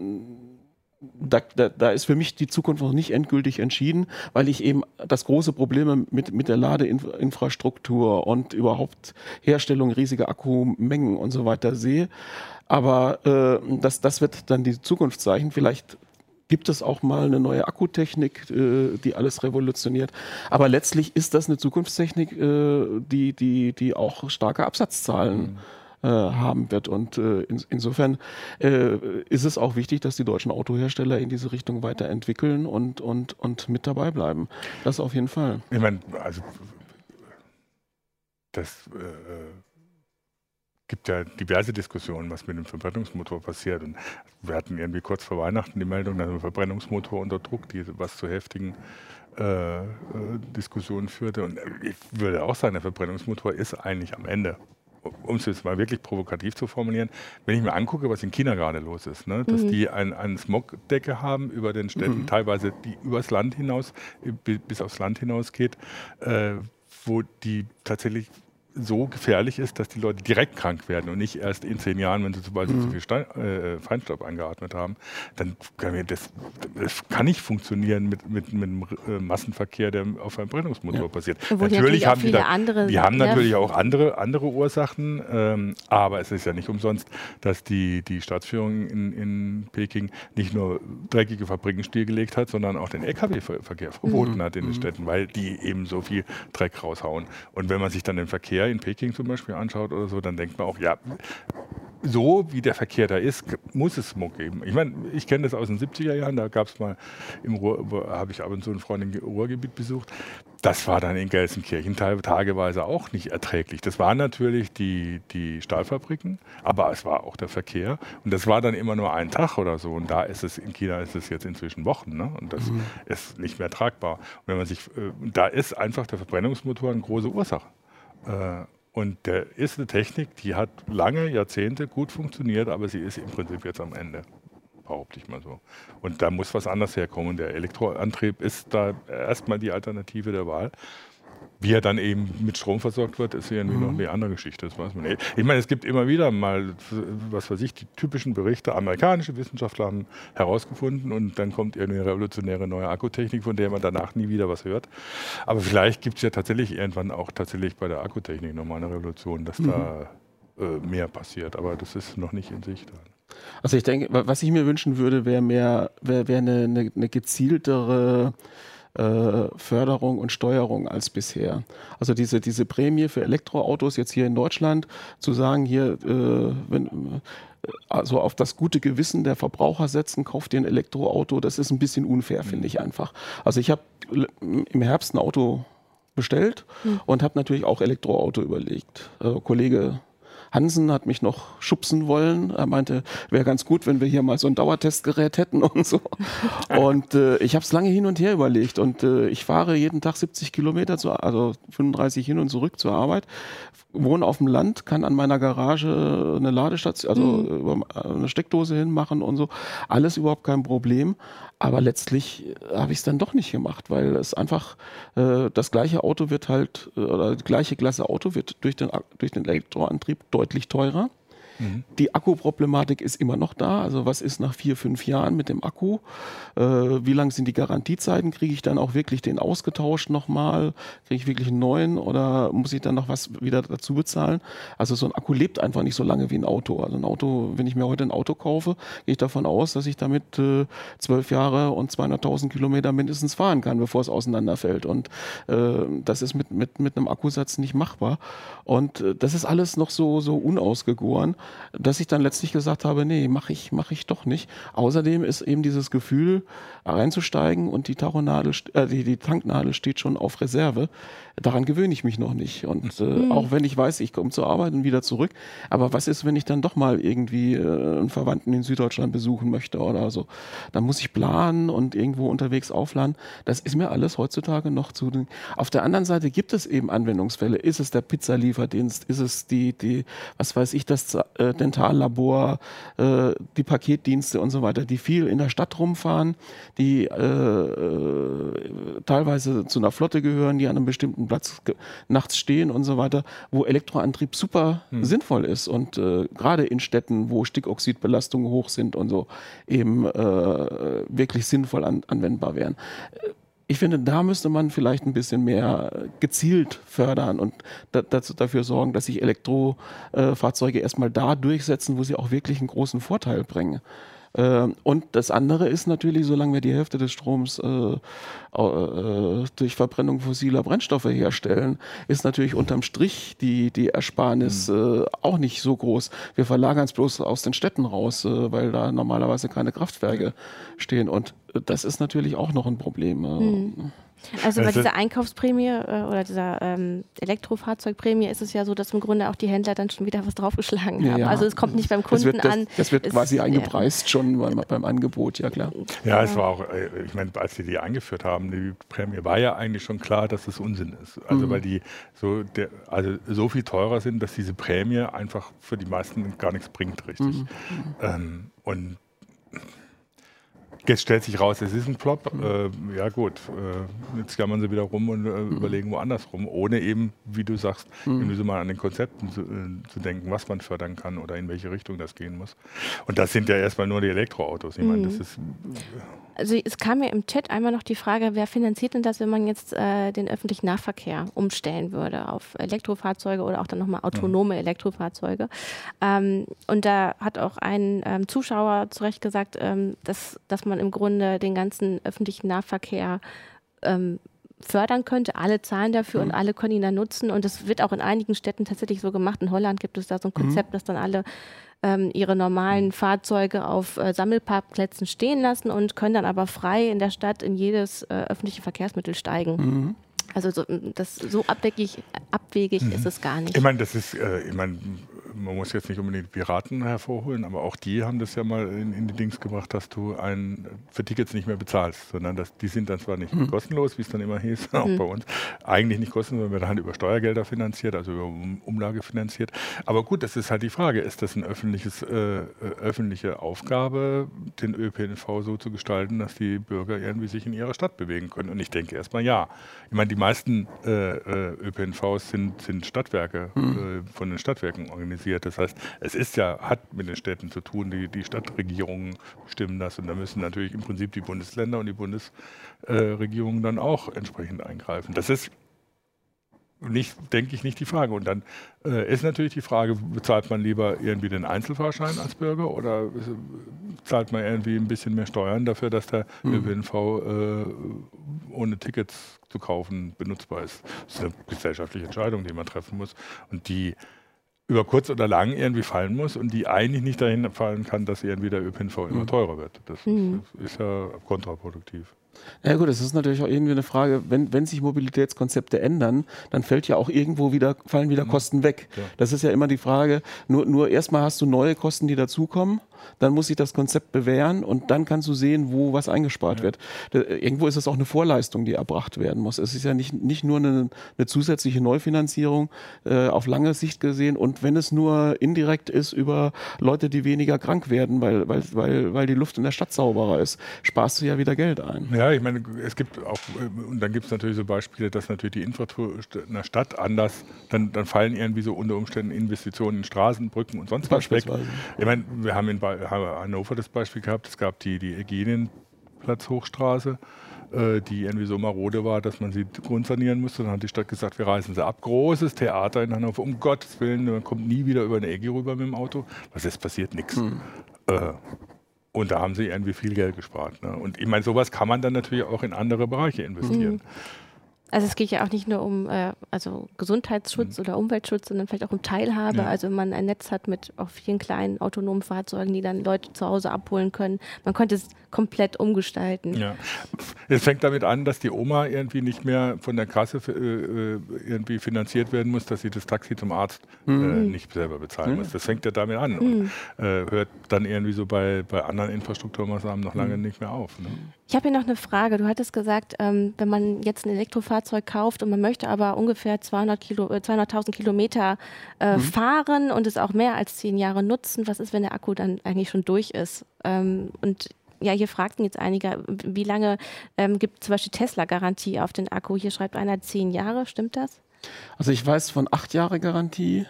Da, da, da ist für mich die Zukunft noch nicht endgültig entschieden, weil ich eben das große Problem mit, mit der Ladeinfrastruktur und überhaupt Herstellung riesiger Akkumengen und so weiter sehe. Aber äh, das, das wird dann die Zukunft zeigen. Vielleicht gibt es auch mal eine neue Akkutechnik, äh, die alles revolutioniert. Aber letztlich ist das eine Zukunftstechnik, äh, die, die, die auch starke Absatzzahlen mhm. haben wird. Und äh, in, insofern äh, ist es auch wichtig, dass die deutschen Autohersteller in diese Richtung weiterentwickeln und, und, und mit dabei bleiben. Das auf jeden Fall. Ich meine, also das äh, gibt ja diverse Diskussionen, was mit dem Verbrennungsmotor passiert. Und wir hatten irgendwie kurz vor Weihnachten die Meldung, dass ein Verbrennungsmotor unter Druck, die was zu heftigen äh, äh, Diskussionen führte. Und ich würde auch sagen, der Verbrennungsmotor ist eigentlich am Ende, um es jetzt mal wirklich provokativ zu formulieren, wenn ich mir angucke, was in China gerade los ist, ne? Dass mhm. die eine ein Smogdecke haben über den Städten, mhm. teilweise die übers Land hinaus, bis aufs Land hinausgeht, äh, wo die tatsächlich so gefährlich ist, dass die Leute direkt krank werden und nicht erst in zehn Jahren, wenn sie zum Beispiel mhm. zu viel Stein, äh, Feinstaub eingeatmet haben, dann kann wir das, das kann nicht funktionieren mit, mit, mit einem äh, Massenverkehr, der auf einem Verbrennungsmotor ja. passiert. Natürlich, natürlich haben die, da, andere, die haben natürlich ja. auch andere, andere Ursachen, ähm, aber es ist ja nicht umsonst, dass die, die Staatsführung in, in Peking nicht nur dreckige Fabriken stillgelegt hat, sondern auch den L K W-Verkehr verboten mhm. hat in den Städten, weil die eben so viel Dreck raushauen. Und wenn man sich dann den Verkehr in Peking zum Beispiel anschaut oder so, dann denkt man auch, ja, so wie der Verkehr da ist, muss es Smog geben. Ich meine, ich kenne das aus den siebziger Jahren, da gab es mal im Ruhr, habe ich ab und zu einen Freund im Ruhrgebiet besucht. Das war dann in Gelsenkirchen tageweise auch nicht erträglich. Das waren natürlich die, die Stahlfabriken, aber es war auch der Verkehr. Und das war dann immer nur ein Tag oder so. Und da ist es, in China ist es jetzt inzwischen Wochen. Ne? Und das mhm. ist nicht mehr tragbar. Und wenn man sich, äh, da ist einfach der Verbrennungsmotor eine große Ursache. Äh, und der ist eine Technik, die hat lange, Jahrzehnte gut funktioniert, aber sie ist im Prinzip jetzt am Ende. Behaupte ich mal so. Und da muss was anderes herkommen. Der Elektroantrieb ist da erstmal die Alternative der Wahl. Wie er dann eben mit Strom versorgt wird, ist irgendwie mhm. noch eine andere Geschichte. Das weiß man nicht. Ich meine, es gibt immer wieder mal, was weiß ich, die typischen Berichte. Amerikanische Wissenschaftler haben herausgefunden und dann kommt irgendeine revolutionäre neue Akkutechnik, von der man danach nie wieder was hört. Aber vielleicht gibt es ja tatsächlich irgendwann auch tatsächlich bei der Akkutechnik nochmal eine Revolution, dass mhm. da äh, mehr passiert. Aber das ist noch nicht in Sicht. Also ich denke, was ich mir wünschen würde, wäre mehr, wäre wär eine, eine, eine gezieltere äh, Förderung und Steuerung als bisher. Also diese, diese Prämie für Elektroautos jetzt hier in Deutschland, zu sagen, hier, äh, wenn, also auf das gute Gewissen der Verbraucher setzen, kauft ihr ein Elektroauto, das ist ein bisschen unfair, finde ich einfach. Also ich habe im Herbst ein Auto bestellt mhm. und habe natürlich auch Elektroauto überlegt. Äh, Kollege Hansen hat mich noch schubsen wollen. Er meinte, wäre ganz gut, wenn wir hier mal so ein Dauertestgerät hätten und so. Und äh, ich habe es lange hin und her überlegt. Und äh, ich fahre jeden Tag siebzig Kilometer, zu, also fünfunddreißig hin und zurück zur Arbeit. Wohne auf dem Land, kann an meiner Garage eine Ladestation, also mhm. eine Steckdose hinmachen und so. Alles überhaupt kein Problem. Aber letztlich habe ich es dann doch nicht gemacht, weil es einfach, äh, das gleiche Auto wird halt, oder die gleiche Klasse Auto wird durch den, durch den Elektroantrieb deutlich teurer. Mhm. Die Akkuproblematik ist immer noch da. Also was ist nach vier, fünf Jahren mit dem Akku? Äh, wie lang sind die Garantiezeiten? Kriege ich dann auch wirklich den ausgetauscht nochmal? Kriege ich wirklich einen neuen oder muss ich dann noch was wieder dazu bezahlen? Also so ein Akku lebt einfach nicht so lange wie ein Auto. Also ein Auto, wenn ich mir heute ein Auto kaufe, gehe ich davon aus, dass ich damit äh, zwölf Jahre und zweihunderttausend Kilometer mindestens fahren kann, bevor es auseinanderfällt. Und äh, das ist mit, mit, mit einem Akkusatz nicht machbar. Und äh, das ist alles noch so, so unausgegoren, dass ich dann letztlich gesagt habe, nee, mache ich, mach ich doch nicht. Außerdem ist eben dieses Gefühl, reinzusteigen und die Tachonadel, äh, die, die Tanknadel steht schon auf Reserve. Daran gewöhne ich mich noch nicht. Und äh, mhm. auch wenn ich weiß, ich komme zur Arbeit und wieder zurück. Aber was ist, wenn ich dann doch mal irgendwie äh, einen Verwandten in Süddeutschland besuchen möchte oder so? Dann muss ich planen und irgendwo unterwegs aufladen. Das ist mir alles heutzutage noch zu. Auf der anderen Seite gibt es eben Anwendungsfälle. Ist es der Pizzalieferdienst? Ist es die, die was weiß ich, das äh, Dentallabor, äh, die Paketdienste und so weiter, die viel in der Stadt rumfahren, die äh, äh, teilweise zu einer Flotte gehören, die an einem bestimmten Platz nachts stehen und so weiter, wo Elektroantrieb super hm. sinnvoll ist und äh, gerade in Städten, wo Stickoxidbelastungen hoch sind und so, eben äh, wirklich sinnvoll an, anwendbar wären. Ich finde, da müsste man vielleicht ein bisschen mehr gezielt fördern und da, dazu, dafür sorgen, dass sich Elektrofahrzeuge erstmal da durchsetzen, wo sie auch wirklich einen großen Vorteil bringen. Und das andere ist natürlich, solange wir die Hälfte des Stroms äh, äh, durch Verbrennung fossiler Brennstoffe herstellen, ist natürlich unterm Strich die, die Ersparnis mhm. äh, auch nicht so groß. Wir verlagern es bloß aus den Städten raus, äh, weil da normalerweise keine Kraftwerke stehen. Und das ist natürlich auch noch ein Problem. Mhm. Also bei dieser Einkaufsprämie äh, oder dieser ähm, Elektrofahrzeugprämie ist es ja so, dass im Grunde auch die Händler dann schon wieder was draufgeschlagen haben. Ja, ja. Also es kommt nicht beim Kunden das wird, das, an. Das wird es, quasi eingepreist ja. schon beim, beim Angebot, ja klar. Ja, es war auch, ich meine, als sie die eingeführt haben, die Prämie, war ja eigentlich schon klar, dass es Unsinn ist. Also mhm. weil die so, der, also so viel teurer sind, dass diese Prämie einfach für die meisten gar nichts bringt, richtig. Mhm. Ähm, und Jetzt stellt sich raus, es ist ein Plop. Äh, ja gut, äh, jetzt jammern sie wieder rum und äh, mhm. überlegen woanders rum, ohne eben, wie du sagst, mhm. irgendwie so mal an den Konzepten zu, äh, zu denken, was man fördern kann oder in welche Richtung das gehen muss. Und das sind ja erstmal nur die Elektroautos. Ich meine, das ist... Also es kam mir im Chat einmal noch die Frage, wer finanziert denn das, wenn man jetzt äh, den öffentlichen Nahverkehr umstellen würde auf Elektrofahrzeuge oder auch dann nochmal autonome mhm. Elektrofahrzeuge. Ähm, und da hat auch ein ähm, Zuschauer zu Recht gesagt, ähm, dass, dass man im Grunde den ganzen öffentlichen Nahverkehr ähm, fördern könnte. Alle zahlen dafür mhm. und alle können ihn dann nutzen. Und das wird auch in einigen Städten tatsächlich so gemacht. In Holland gibt es da so ein Konzept, mhm. dass dann alle ähm, ihre normalen Fahrzeuge auf äh, Sammelparkplätzen stehen lassen und können dann aber frei in der Stadt in jedes äh, öffentliche Verkehrsmittel steigen. Mhm. Also so, das, so abwegig, abwegig mhm. ist es gar nicht. Ich meine, das ist, äh, ich meine, man muss jetzt nicht unbedingt Piraten hervorholen, aber auch die haben das ja mal in, in die Dings gebracht, dass du ein, für Tickets nicht mehr bezahlst, sondern dass, die sind dann zwar nicht mhm. kostenlos, wie es dann immer hieß, auch mhm. bei uns, eigentlich nicht kostenlos, sondern werden halt über Steuergelder finanziert, also über Umlage finanziert. Aber gut, das ist halt die Frage, ist das eine öffentliches, äh, öffentliche Aufgabe, den Ö P N V so zu gestalten, dass die Bürger irgendwie sich in ihrer Stadt bewegen können? Und ich denke erstmal ja. Ich meine, die meisten äh, Ö P N Vs sind, sind Stadtwerke, mhm. äh, von den Stadtwerken organisiert. Das heißt, es ist ja, hat mit den Städten zu tun, die, die Stadtregierungen bestimmen das und da müssen natürlich im Prinzip die Bundesländer und die Bundesregierungen äh, dann auch entsprechend eingreifen. Das ist nicht, denke ich, nicht die Frage. Und dann äh, ist natürlich die Frage, bezahlt man lieber irgendwie den Einzelfahrschein als Bürger oder zahlt man irgendwie ein bisschen mehr Steuern dafür, dass der mhm. Ö P N V äh, ohne Tickets zu kaufen benutzbar ist. Das ist eine gesellschaftliche Entscheidung, die man treffen muss und die über kurz oder lang irgendwie fallen muss und die eigentlich nicht dahin fallen kann, dass irgendwie der Ö P N V immer teurer wird. Das mhm. ist, ist ja kontraproduktiv. Ja gut, es ist natürlich auch irgendwie eine Frage, wenn, wenn sich Mobilitätskonzepte ändern, dann fällt ja auch irgendwo wieder, fallen wieder Kosten weg. Ja. Das ist ja immer die Frage, nur, nur erstmal hast du neue Kosten, die dazukommen, dann muss sich das Konzept bewähren und dann kannst du sehen, wo was eingespart ja. wird. Da, irgendwo ist es auch eine Vorleistung, die erbracht werden muss. Es ist ja nicht, nicht nur eine, eine zusätzliche Neufinanzierung äh, auf lange Sicht gesehen und wenn es nur indirekt ist über Leute, die weniger krank werden, weil, weil, weil, weil die Luft in der Stadt sauberer ist, sparst du ja wieder Geld ein. Ja, ich meine, es gibt auch, und dann gibt es natürlich so Beispiele, dass natürlich die Infrastruktur in der Stadt anders, dann, dann fallen irgendwie so unter Umständen Investitionen in Straßen, Brücken und sonst was weg. Ich meine, wir haben in Hannover das Beispiel gehabt, es gab die, die Eugenienplatz-Hochstraße, äh, die irgendwie so marode war, dass man sie grundsanieren musste. Dann hat die Stadt gesagt, wir reißen sie ab. Großes Theater in Hannover, um Gottes Willen, man kommt nie wieder über eine Ecke rüber mit dem Auto. Was ist passiert? Nichts. Hm. Äh, Und da haben sie irgendwie viel Geld gespart. Ne? Und ich meine, sowas kann man dann natürlich auch in andere Bereiche investieren. Mhm. Also es geht ja auch nicht nur um äh, also Gesundheitsschutz mhm. oder Umweltschutz, sondern vielleicht auch um Teilhabe. Ja. Also wenn man ein Netz hat mit auch vielen kleinen autonomen Fahrzeugen, die dann Leute zu Hause abholen können. Man könnte es komplett umgestalten. Ja. Es fängt damit an, dass die Oma irgendwie nicht mehr von der Kasse äh, irgendwie finanziert werden muss, dass sie das Taxi zum Arzt mhm. äh, nicht selber bezahlen mhm. muss. Das fängt ja damit an und mhm. äh, hört dann irgendwie so bei, bei anderen Infrastrukturmaßnahmen noch lange mhm. nicht mehr auf. Ne? Ich habe hier noch eine Frage. Du hattest gesagt, ähm, wenn man jetzt ein Elektrofahrzeug kauft und man möchte aber ungefähr zweihunderttausend Kilometer äh, mhm. fahren und es auch mehr als zehn Jahre nutzen, was ist, wenn der Akku dann eigentlich schon durch ist? Ähm, und ja, hier fragten jetzt einige, wie lange ähm, gibt zum Beispiel Tesla-Garantie auf den Akku? Hier schreibt einer zehn Jahre, stimmt das? Also ich weiß von acht Jahre Garantie.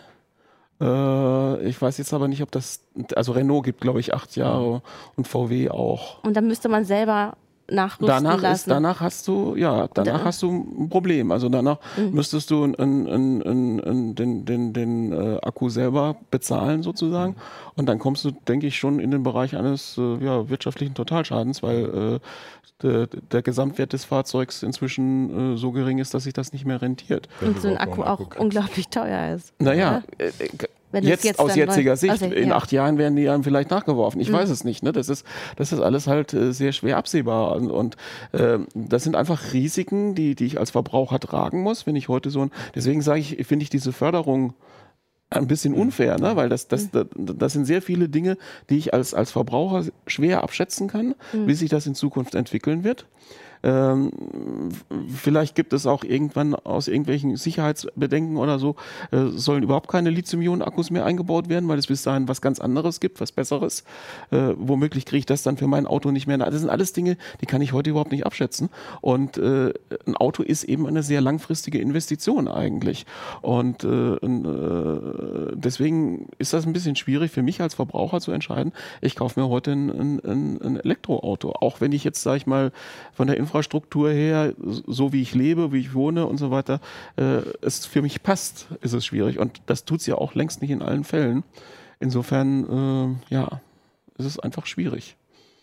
Äh, ich weiß jetzt aber nicht, ob das, also Renault gibt, glaube ich, acht Jahre und V W auch. Und dann müsste man selber nachrüsten danach lassen. Ist, danach hast du, ja, danach da, hast du ein Problem. Also danach mhm. müsstest du ein, ein, ein, ein, den, den, den äh, Akku selber bezahlen sozusagen. Mhm. Und dann kommst du, denke ich, schon in den Bereich eines äh, ja, wirtschaftlichen Totalschadens, weil äh, der, der Gesamtwert des Fahrzeugs inzwischen äh, so gering ist, dass sich das nicht mehr rentiert. Und so ein Akku auch Akku unglaublich teuer ist. Naja, äh, Jetzt, jetzt aus jetziger Sicht, also, in ja. acht Jahren werden die dann vielleicht nachgeworfen. Ich mhm. weiß es nicht. Ne? Das ist, das ist alles halt äh, sehr schwer absehbar. Und, und äh, das sind einfach Risiken, die, die ich als Verbraucher tragen muss, wenn ich heute so ein. Deswegen sage ich, finde ich diese Förderung ein bisschen unfair, ne? Weil das, das, das, das sind sehr viele Dinge, die ich als, als Verbraucher schwer abschätzen kann, mhm. wie sich das in Zukunft entwickeln wird. Ähm, vielleicht gibt es auch irgendwann aus irgendwelchen Sicherheitsbedenken oder so, äh, sollen überhaupt keine Lithium-Ionen-Akkus mehr eingebaut werden, weil es bis dahin was ganz anderes gibt, was Besseres. Äh, womöglich kriege ich das dann für mein Auto nicht mehr. Das sind alles Dinge, die kann ich heute überhaupt nicht abschätzen. Und äh, ein Auto ist eben eine sehr langfristige Investition eigentlich. Und äh, äh, deswegen ist das ein bisschen schwierig für mich als Verbraucher zu entscheiden, ich kaufe mir heute ein, ein, ein Elektroauto. Auch wenn ich jetzt, sage ich mal, von der Infrastruktur her, so wie ich lebe, wie ich wohne und so weiter, äh, es für mich passt, ist es schwierig. Und das tut es ja auch längst nicht in allen Fällen. Insofern, äh, ja, ist es einfach schwierig.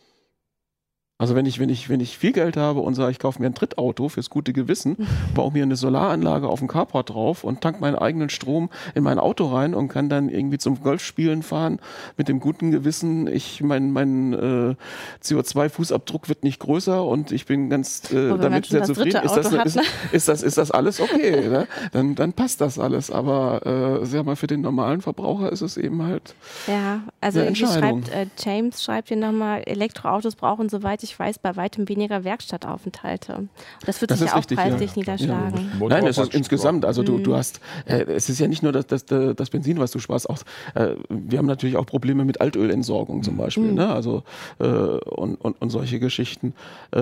Also wenn ich, wenn ich, wenn ich viel Geld habe und sage, ich kaufe mir ein Drittauto fürs gute Gewissen, baue mir eine Solaranlage auf dem Carport drauf und tank meinen eigenen Strom in mein Auto rein und kann dann irgendwie zum Golfspielen fahren mit dem guten Gewissen, ich mein, mein äh, C O zwei Fußabdruck wird nicht größer und ich bin ganz äh, damit sehr zufrieden. Ist das, hat, ist, ne? ist, das, ist das alles okay? Ne? Dann, dann passt das alles. Aber äh, sag mal, für den normalen Verbraucher ist es eben halt ja, also eine Entscheidung. Schreibt, äh, James schreibt hier nochmal, Elektroautos brauchen, soweit ich weiß, bei weitem weniger Werkstattaufenthalte. Das wird das sich ja auch richtig, preislich ja. niederschlagen. Ja. Nein, es ist insgesamt, also du, du hast, äh, es ist ja nicht nur das, das, das Benzin, was du sparst, auch, äh, wir haben natürlich auch Probleme mit Altölentsorgung zum Beispiel, mhm. ne? Also äh, und, und, und solche Geschichten. Äh,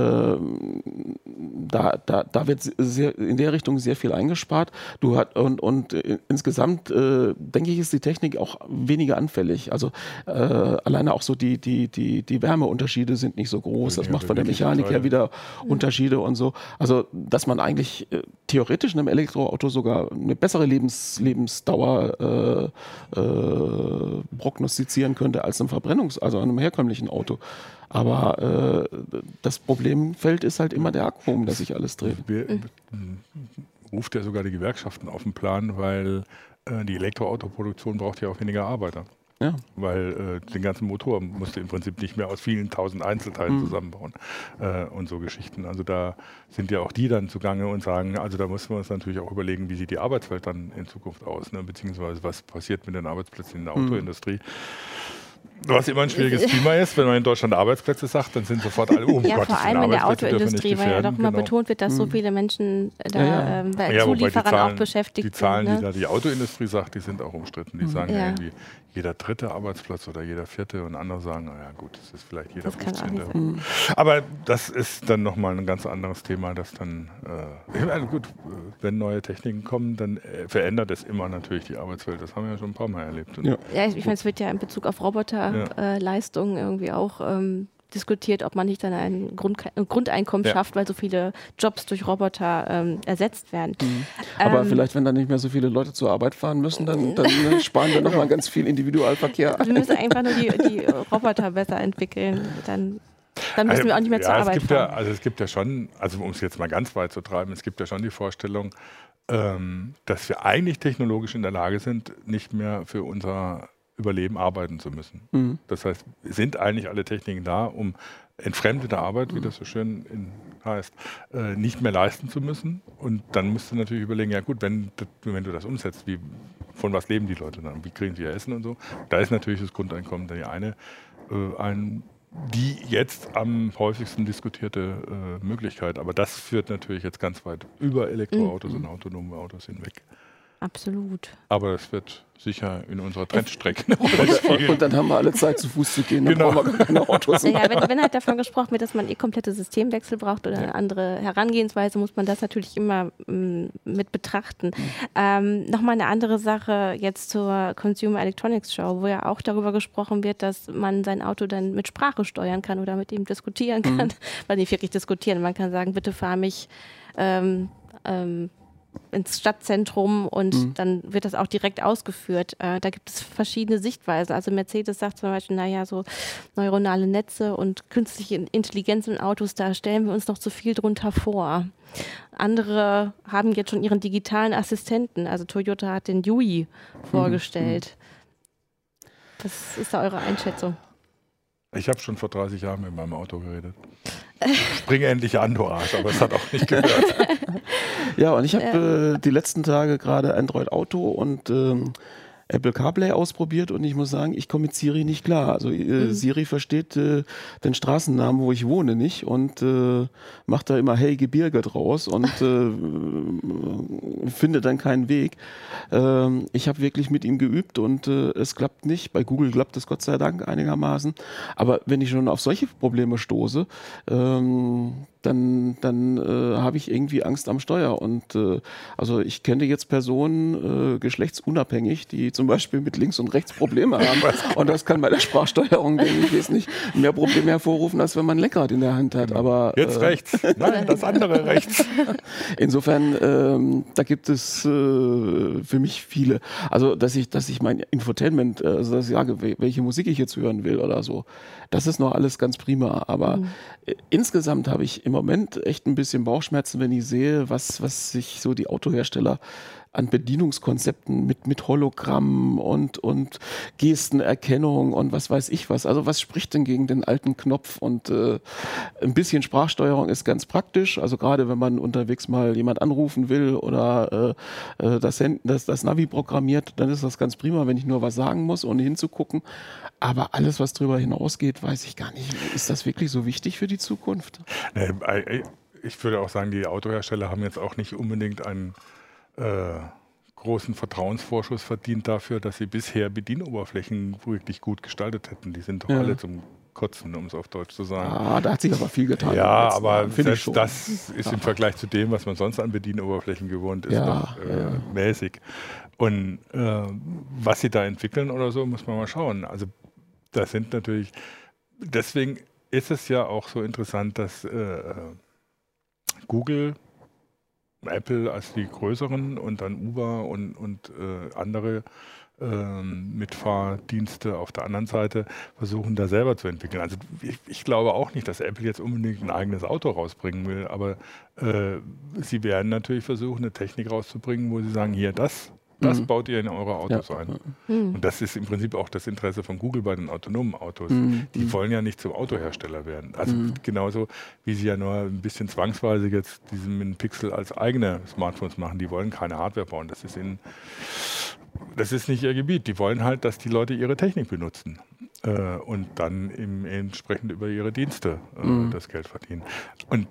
da, da, da wird sehr, in der Richtung sehr viel eingespart. Du hat, und, und äh, insgesamt, äh, denke ich, ist die Technik auch weniger anfällig. Also äh, alleine auch so die, die, die, die Wärmeunterschiede sind nicht so groß. Das macht von der Mechanik her wieder Unterschiede und so. Also, dass man eigentlich äh, theoretisch in einem Elektroauto sogar eine bessere Lebens, Lebensdauer äh, äh, prognostizieren könnte als einem Verbrennungs-, also einem herkömmlichen Auto. Aber äh, das Problemfeld ist halt immer der Akku, um das sich alles dreht. Wir, ruft ja sogar die Gewerkschaften auf den Plan, weil äh, die Elektroautoproduktion braucht ja auch weniger Arbeiter. Ja. Weil äh, den ganzen Motor musst du im Prinzip nicht mehr aus vielen tausend Einzelteilen mhm. zusammenbauen äh, und so Geschichten. Also da sind ja auch die dann zugange und sagen, also da müssen wir uns natürlich auch überlegen, wie sieht die Arbeitswelt dann in Zukunft aus, ne? Beziehungsweise was passiert mit den Arbeitsplätzen in der Autoindustrie. Mhm. Was immer ein schwieriges Thema ist, wenn man in Deutschland Arbeitsplätze sagt, dann sind sofort alle, oh ja, Gott, vor allem in der Autoindustrie, weil ja doch immer genau. betont wird, dass so viele Menschen da ja, ja. Ähm, bei ja, Zulieferern Zahlen, auch beschäftigt sind. Die Zahlen, sind, ne? die da die Autoindustrie sagt, die sind auch umstritten. Die mhm. sagen ja. irgendwie jeder dritte Arbeitsplatz oder jeder vierte und andere sagen, naja gut, das ist vielleicht jeder fünfzehnte. Mhm. Aber das ist dann nochmal ein ganz anderes Thema, das dann, äh, also gut, wenn neue Techniken kommen, dann äh, verändert es immer natürlich die Arbeitswelt. Das haben wir ja schon ein paar Mal erlebt. Und ja. ja, ich meine, es wird ja in Bezug auf Roboterleistungen ja. äh, irgendwie auch ähm, diskutiert, ob man nicht dann ein, Grund, ein Grundeinkommen ja. schafft, weil so viele Jobs durch Roboter ähm, ersetzt werden. Mhm. Aber ähm, vielleicht, wenn dann nicht mehr so viele Leute zur Arbeit fahren müssen, dann, dann ne, sparen wir nochmal ganz viel Individualverkehr. Wir müssen einfach nur die, die Roboter besser entwickeln. Dann, dann müssen also, wir auch nicht mehr ja, zur Arbeit es gibt fahren. Ja, also es gibt ja schon, also um es jetzt mal ganz weit zu treiben, es gibt ja schon die Vorstellung, ähm, dass wir eigentlich technologisch in der Lage sind, nicht mehr für unser Überleben arbeiten zu müssen. Mhm. Das heißt, sind eigentlich alle Techniken da, um entfremdete Arbeit, wie das so schön in, heißt, äh, nicht mehr leisten zu müssen. Und dann musst du natürlich überlegen, ja gut, wenn, wenn du das umsetzt, wie, von was leben die Leute dann? Wie kriegen sie ihr Essen und so? Da ist natürlich das Grundeinkommen die eine, äh, ein, die jetzt am häufigsten diskutierte äh, Möglichkeit. Aber das führt natürlich jetzt ganz weit über Elektroautos mhm. und autonome Autos hinweg. Absolut. Aber es wird sicher in unserer Trendstrecke. Und, und dann haben wir alle Zeit, zu Fuß zu gehen. Dann genau. brauchen wir keine Autos mehr. Ja, wenn, wenn halt davon gesprochen wird, dass man eh komplette Systemwechsel braucht oder ja. eine andere Herangehensweise, muss man das natürlich immer m, mit betrachten. Mhm. Ähm, Nochmal eine andere Sache jetzt zur Consumer Electronics Show, wo ja auch darüber gesprochen wird, dass man sein Auto dann mit Sprache steuern kann oder mit ihm diskutieren kann. Mhm. Weil nicht wirklich diskutieren. Man kann sagen, bitte fahr mich ähm, ähm, ins Stadtzentrum und mhm. dann wird das auch direkt ausgeführt. Äh, da gibt es verschiedene Sichtweisen. Also Mercedes sagt zum Beispiel, naja, so neuronale Netze und künstliche Intelligenz in Autos, da stellen wir uns noch zu viel drunter vor. Andere haben jetzt schon ihren digitalen Assistenten. Also Toyota hat den Yui vorgestellt. Mhm. Was ist da eure Einschätzung? Ich habe schon vor dreißig Jahren mit meinem Auto geredet. Spring endlich an, du Arsch, aber es hat auch nicht gehört. Ja, und ich habe äh, die letzten Tage gerade Android Auto und ähm, Apple CarPlay ausprobiert und ich muss sagen, ich komme mit Siri nicht klar. Also äh, mhm. Siri versteht äh, den Straßennamen, wo ich wohne, nicht und äh, macht da immer Hey Gebirge draus und äh, findet dann keinen Weg. Ähm, ich habe wirklich mit ihm geübt und äh, es klappt nicht. Bei Google klappt es Gott sei Dank einigermaßen. Aber wenn ich schon auf solche Probleme stoße, ähm, dann, dann äh, habe ich irgendwie Angst am Steuer. Und äh, also ich kenne jetzt Personen, äh, geschlechtsunabhängig, die zum Beispiel mit links und rechts Probleme haben. Und das kann bei der Sprachsteuerung, denke ich, jetzt nicht mehr Probleme hervorrufen, als wenn man ein Lenkrad in der Hand hat. Aber, jetzt äh, rechts, nein, das andere rechts. Insofern, ähm, da gibt es äh, für mich viele. Also, dass ich, dass ich mein Infotainment, also dass ich sage, welche Musik ich jetzt hören will oder so, das ist noch alles ganz prima. Aber mhm. äh, insgesamt habe ich im Moment echt ein bisschen Bauchschmerzen, wenn ich sehe, was, was sich so die Autohersteller an Bedienungskonzepten mit, mit Hologramm und, und Gestenerkennung und was weiß ich was. Also was spricht denn gegen den alten Knopf? Und äh, ein bisschen Sprachsteuerung ist ganz praktisch. Also gerade wenn man unterwegs mal jemand anrufen will oder äh, das, das, das Navi programmiert, dann ist das ganz prima, wenn ich nur was sagen muss, ohne hinzugucken. Aber alles, was darüber hinausgeht, weiß ich gar nicht. Ist das wirklich so wichtig für die Zukunft? Ich würde auch sagen, die Autohersteller haben jetzt auch nicht unbedingt einen Äh, großen Vertrauensvorschuss verdient dafür, dass sie bisher Bedienoberflächen wirklich gut gestaltet hätten. Die sind doch ja. alle zum Kotzen, um es auf Deutsch zu sagen. Ah, da hat sich aber viel getan. Ja, aber selbst das ist ja. im Vergleich zu dem, was man sonst an Bedienoberflächen gewohnt ist, ja, doch äh, ja. mäßig. Und äh, was sie da entwickeln oder so, muss man mal schauen. Also das sind natürlich, deswegen ist es ja auch so interessant, dass äh, Google, Apple als die größeren und dann Uber und, und äh, andere äh, Mitfahrdienste auf der anderen Seite versuchen, da selber zu entwickeln. Also ich, ich glaube auch nicht, dass Apple jetzt unbedingt ein eigenes Auto rausbringen will, aber äh, sie werden natürlich versuchen, eine Technik rauszubringen, wo sie sagen, hier, das Das mhm. baut ihr in eure Autos ja. ein. Mhm. Und das ist im Prinzip auch das Interesse von Google bei den autonomen Autos. Mhm. Die wollen ja nicht zum Autohersteller werden. Also mhm. genauso wie sie ja nur ein bisschen zwangsweise jetzt diesen mit dem Pixel als eigene Smartphones machen. Die wollen keine Hardware bauen. Das ist, in, das ist nicht ihr Gebiet. Die wollen halt, dass die Leute ihre Technik benutzen. Äh, und dann im, entsprechend über ihre Dienste äh, mhm. das Geld verdienen. Und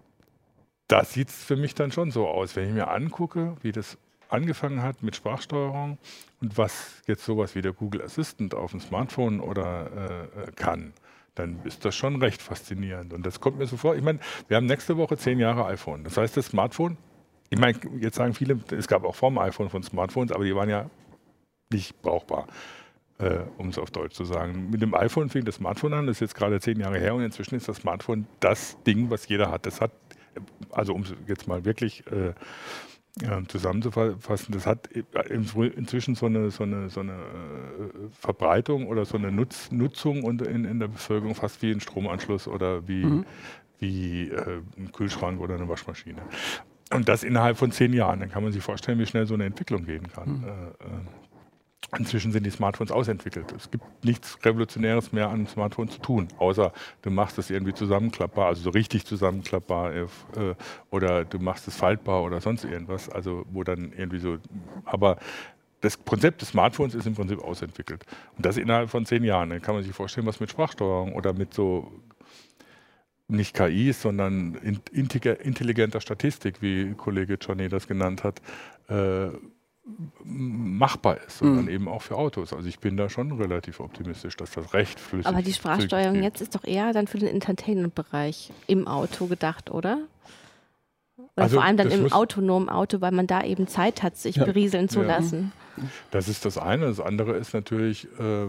da sieht es für mich dann schon so aus, wenn ich mir angucke, wie das angefangen hat mit Sprachsteuerung und was jetzt sowas wie der Google Assistant auf dem Smartphone oder äh, kann, dann ist das schon recht faszinierend. Und das kommt mir so vor, ich meine, wir haben nächste Woche zehn Jahre iPhone. Das heißt, das Smartphone, ich meine, jetzt sagen viele, es gab auch vor dem iPhone von Smartphones, aber die waren ja nicht brauchbar, äh, um es auf Deutsch zu sagen. Mit dem iPhone fing das Smartphone an, das ist jetzt gerade zehn Jahre her und inzwischen ist das Smartphone das Ding, was jeder hat. Das hat, also um es jetzt mal wirklich äh, Ja, zusammenzufassen, das hat inzwischen so eine, so eine, so eine Verbreitung oder so eine Nutz, Nutzung in, in der Bevölkerung fast wie ein Stromanschluss oder wie, mhm. wie äh, ein Kühlschrank oder eine Waschmaschine. Und das innerhalb von zehn Jahren. Dann kann man sich vorstellen, wie schnell so eine Entwicklung gehen kann. Mhm. Äh, Inzwischen sind die Smartphones ausentwickelt. Es gibt nichts Revolutionäres mehr an dem Smartphone zu tun, außer du machst es irgendwie zusammenklappbar, also so richtig zusammenklappbar äh, oder du machst es faltbar oder sonst irgendwas, also wo dann irgendwie so, aber das Konzept des Smartphones ist im Prinzip ausentwickelt. Und das innerhalb von zehn Jahren. Dann kann man sich vorstellen, was mit Sprachsteuerung oder mit so nicht K I, sondern intelligenter Statistik, wie Kollege Johnny das genannt hat, äh, machbar ist, sondern mhm. eben auch für Autos. Also ich bin da schon relativ optimistisch, dass das recht flüssig ist. Aber die Sprachsteuerung jetzt ist doch eher dann für den Entertainment-Bereich im Auto gedacht, oder? Oder also vor allem dann im autonomen Auto, weil man da eben Zeit hat, sich ja. berieseln zu ja. lassen. Das ist das eine. Das andere ist natürlich, äh,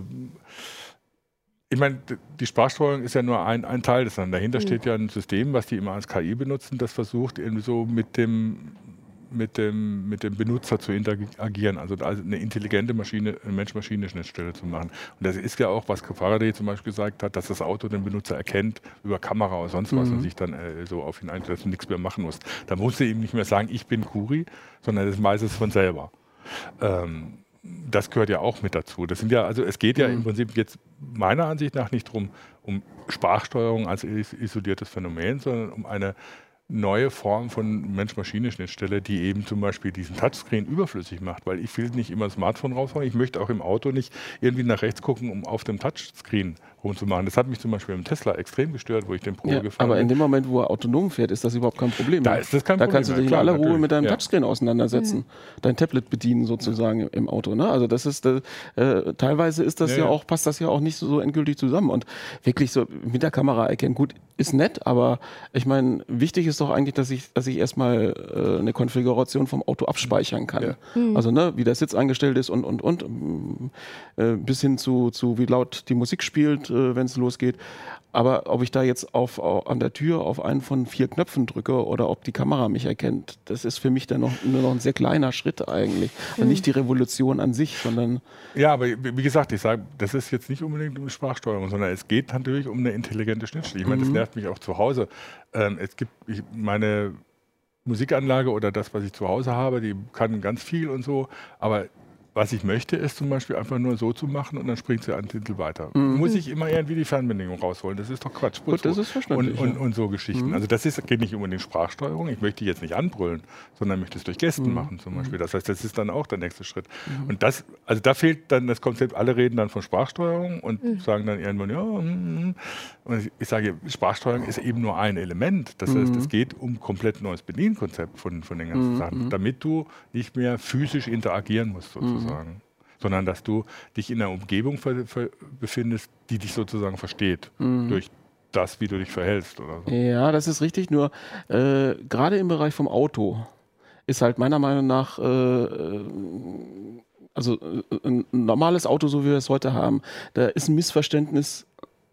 ich meine, die Sprachsteuerung ist ja nur ein, ein Teil des anderen. Dahinter mhm. steht ja ein System, was die immer als K I benutzen, das versucht irgendwie so mit dem Mit dem, mit dem Benutzer zu interagieren, also eine intelligente Maschine, eine Mensch-Maschine-Schnittstelle zu machen. Und das ist ja auch, was Faraday zum Beispiel gesagt hat, dass das Auto den Benutzer erkennt über Kamera oder sonst was mhm. und sich dann äh, so auf ihn einstellt, dass du nichts mehr machen musst. Da musst du ihm nicht mehr sagen, ich bin Kuri, sondern das weiß es von selber. Ähm, das gehört ja auch mit dazu. Das sind ja, also es geht ja mhm. im Prinzip jetzt meiner Ansicht nach nicht darum, um Sprachsteuerung als isoliertes Phänomen, sondern um eine neue Form von Mensch-Maschine-Schnittstelle, die eben zum Beispiel diesen Touchscreen überflüssig macht, weil ich will nicht immer das Smartphone raushauen, ich möchte auch im Auto nicht irgendwie nach rechts gucken, um auf dem Touchscreen rumzumachen. Das hat mich zum Beispiel im Tesla extrem gestört, wo ich den Probe ja, gefahren bin. Aber in dem Moment, wo er autonom fährt, ist das überhaupt kein Problem. Da ist das kein da Problem. kannst du dich klar, in aller Ruhe natürlich. mit deinem ja. Touchscreen auseinandersetzen, mhm. dein Tablet bedienen sozusagen im Auto. Ne? Also das ist äh, teilweise ist das ja, ja, ja auch, passt das ja auch nicht so, so endgültig zusammen. Und wirklich so mit der Kamera erkennen, gut, ist nett, aber ich meine, wichtig ist doch eigentlich, dass ich, dass ich erstmal äh, eine Konfiguration vom Auto abspeichern kann. Ja. Mhm. Also ne, wie der Sitz eingestellt ist und und und äh, bis hin zu, zu wie laut die Musik spielt, äh, wenn es losgeht. Aber ob ich da jetzt auf, auf, an der Tür auf einen von vier Knöpfen drücke oder ob die Kamera mich erkennt, das ist für mich dann noch, nur noch ein sehr kleiner Schritt eigentlich. Mhm. Und nicht die Revolution an sich, sondern... Ja, aber wie gesagt, ich sage, das ist jetzt nicht unbedingt um Sprachsteuerung, sondern es geht natürlich um eine intelligente Schnittstelle. Ich meine, mhm. das nervt mich auch zu Hause. Ähm, es gibt ich, meine Musikanlage oder das, was ich zu Hause habe, die kann ganz viel und so, aber... Was ich möchte, ist zum Beispiel einfach nur so zu machen und dann springt sie einen Titel weiter. Mhm. Muss ich immer irgendwie die Fernbedienung rausholen? Das ist doch Quatsch. Gut, das ist verständlich. Und, und, und so Geschichten. Mhm. Also das ist, geht nicht um die Sprachsteuerung. Ich möchte jetzt nicht anbrüllen, sondern möchte es durch Gesten mhm. machen zum Beispiel. Das heißt, das ist dann auch der nächste Schritt. Mhm. Und das, also da fehlt dann das Konzept, alle reden dann von Sprachsteuerung und mhm. sagen dann irgendwann, ja, mm, und ich, ich sage, Sprachsteuerung ist eben nur ein Element. Das heißt, es geht um komplett neues Bedienkonzept von, von den ganzen mhm. Sachen, damit du nicht mehr physisch interagieren musst sozusagen. Mhm. Sondern dass du dich in einer Umgebung befindest, die dich sozusagen versteht, mhm. durch das, wie du dich verhältst oder so. Ja, das ist richtig, nur äh, gerade im Bereich vom Auto ist halt meiner Meinung nach äh, also ein normales Auto, so wie wir es heute haben, da ist ein Missverständnis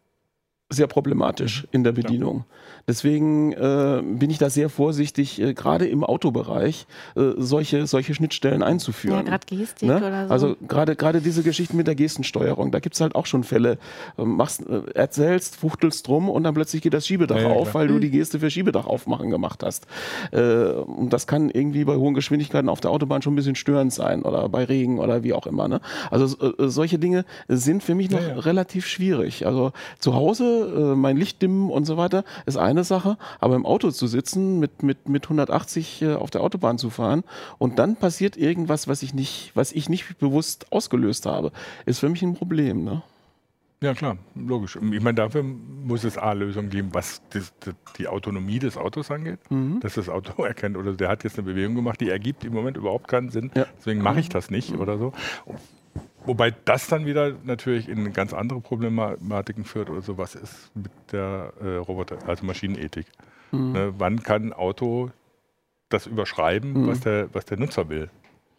sehr problematisch in der Bedienung. Ja. Deswegen äh, bin ich da sehr vorsichtig, äh, gerade im Autobereich äh, solche, solche Schnittstellen einzuführen. Ja, gerade Gestik ne? oder so. Also gerade gerade diese Geschichten mit der Gestensteuerung, da gibt es halt auch schon Fälle, äh, machst, äh, erzählst, fuchtelst drum und dann plötzlich geht das Schiebedach ja, ja, auf, weil mhm. du die Geste für Schiebedach aufmachen gemacht hast. Äh, und das kann irgendwie bei hohen Geschwindigkeiten auf der Autobahn schon ein bisschen störend sein oder bei Regen oder wie auch immer. Ne? Also äh, solche Dinge sind für mich noch ja, ja. relativ schwierig. Also zu Hause mein Licht dimmen und so weiter, ist eine Sache, aber im Auto zu sitzen, mit, mit, mit hundertachtzig auf der Autobahn zu fahren und dann passiert irgendwas, was ich nicht, was ich nicht bewusst ausgelöst habe, ist für mich ein Problem. Ne? Ja klar, logisch. Ich meine, dafür muss es A, Lösungen geben, was das, das, die Autonomie des Autos angeht, mhm. dass das Auto erkennt, oder der hat jetzt eine Bewegung gemacht, die ergibt im Moment überhaupt keinen Sinn, ja. deswegen mache ich das nicht mhm. oder so. Wobei das dann wieder natürlich in ganz andere Problematiken führt oder so, was ist mit der äh, Roboter, also Maschinenethik. Mhm. Ne, wann kann ein Auto das überschreiben, mhm. was, der, was der Nutzer will?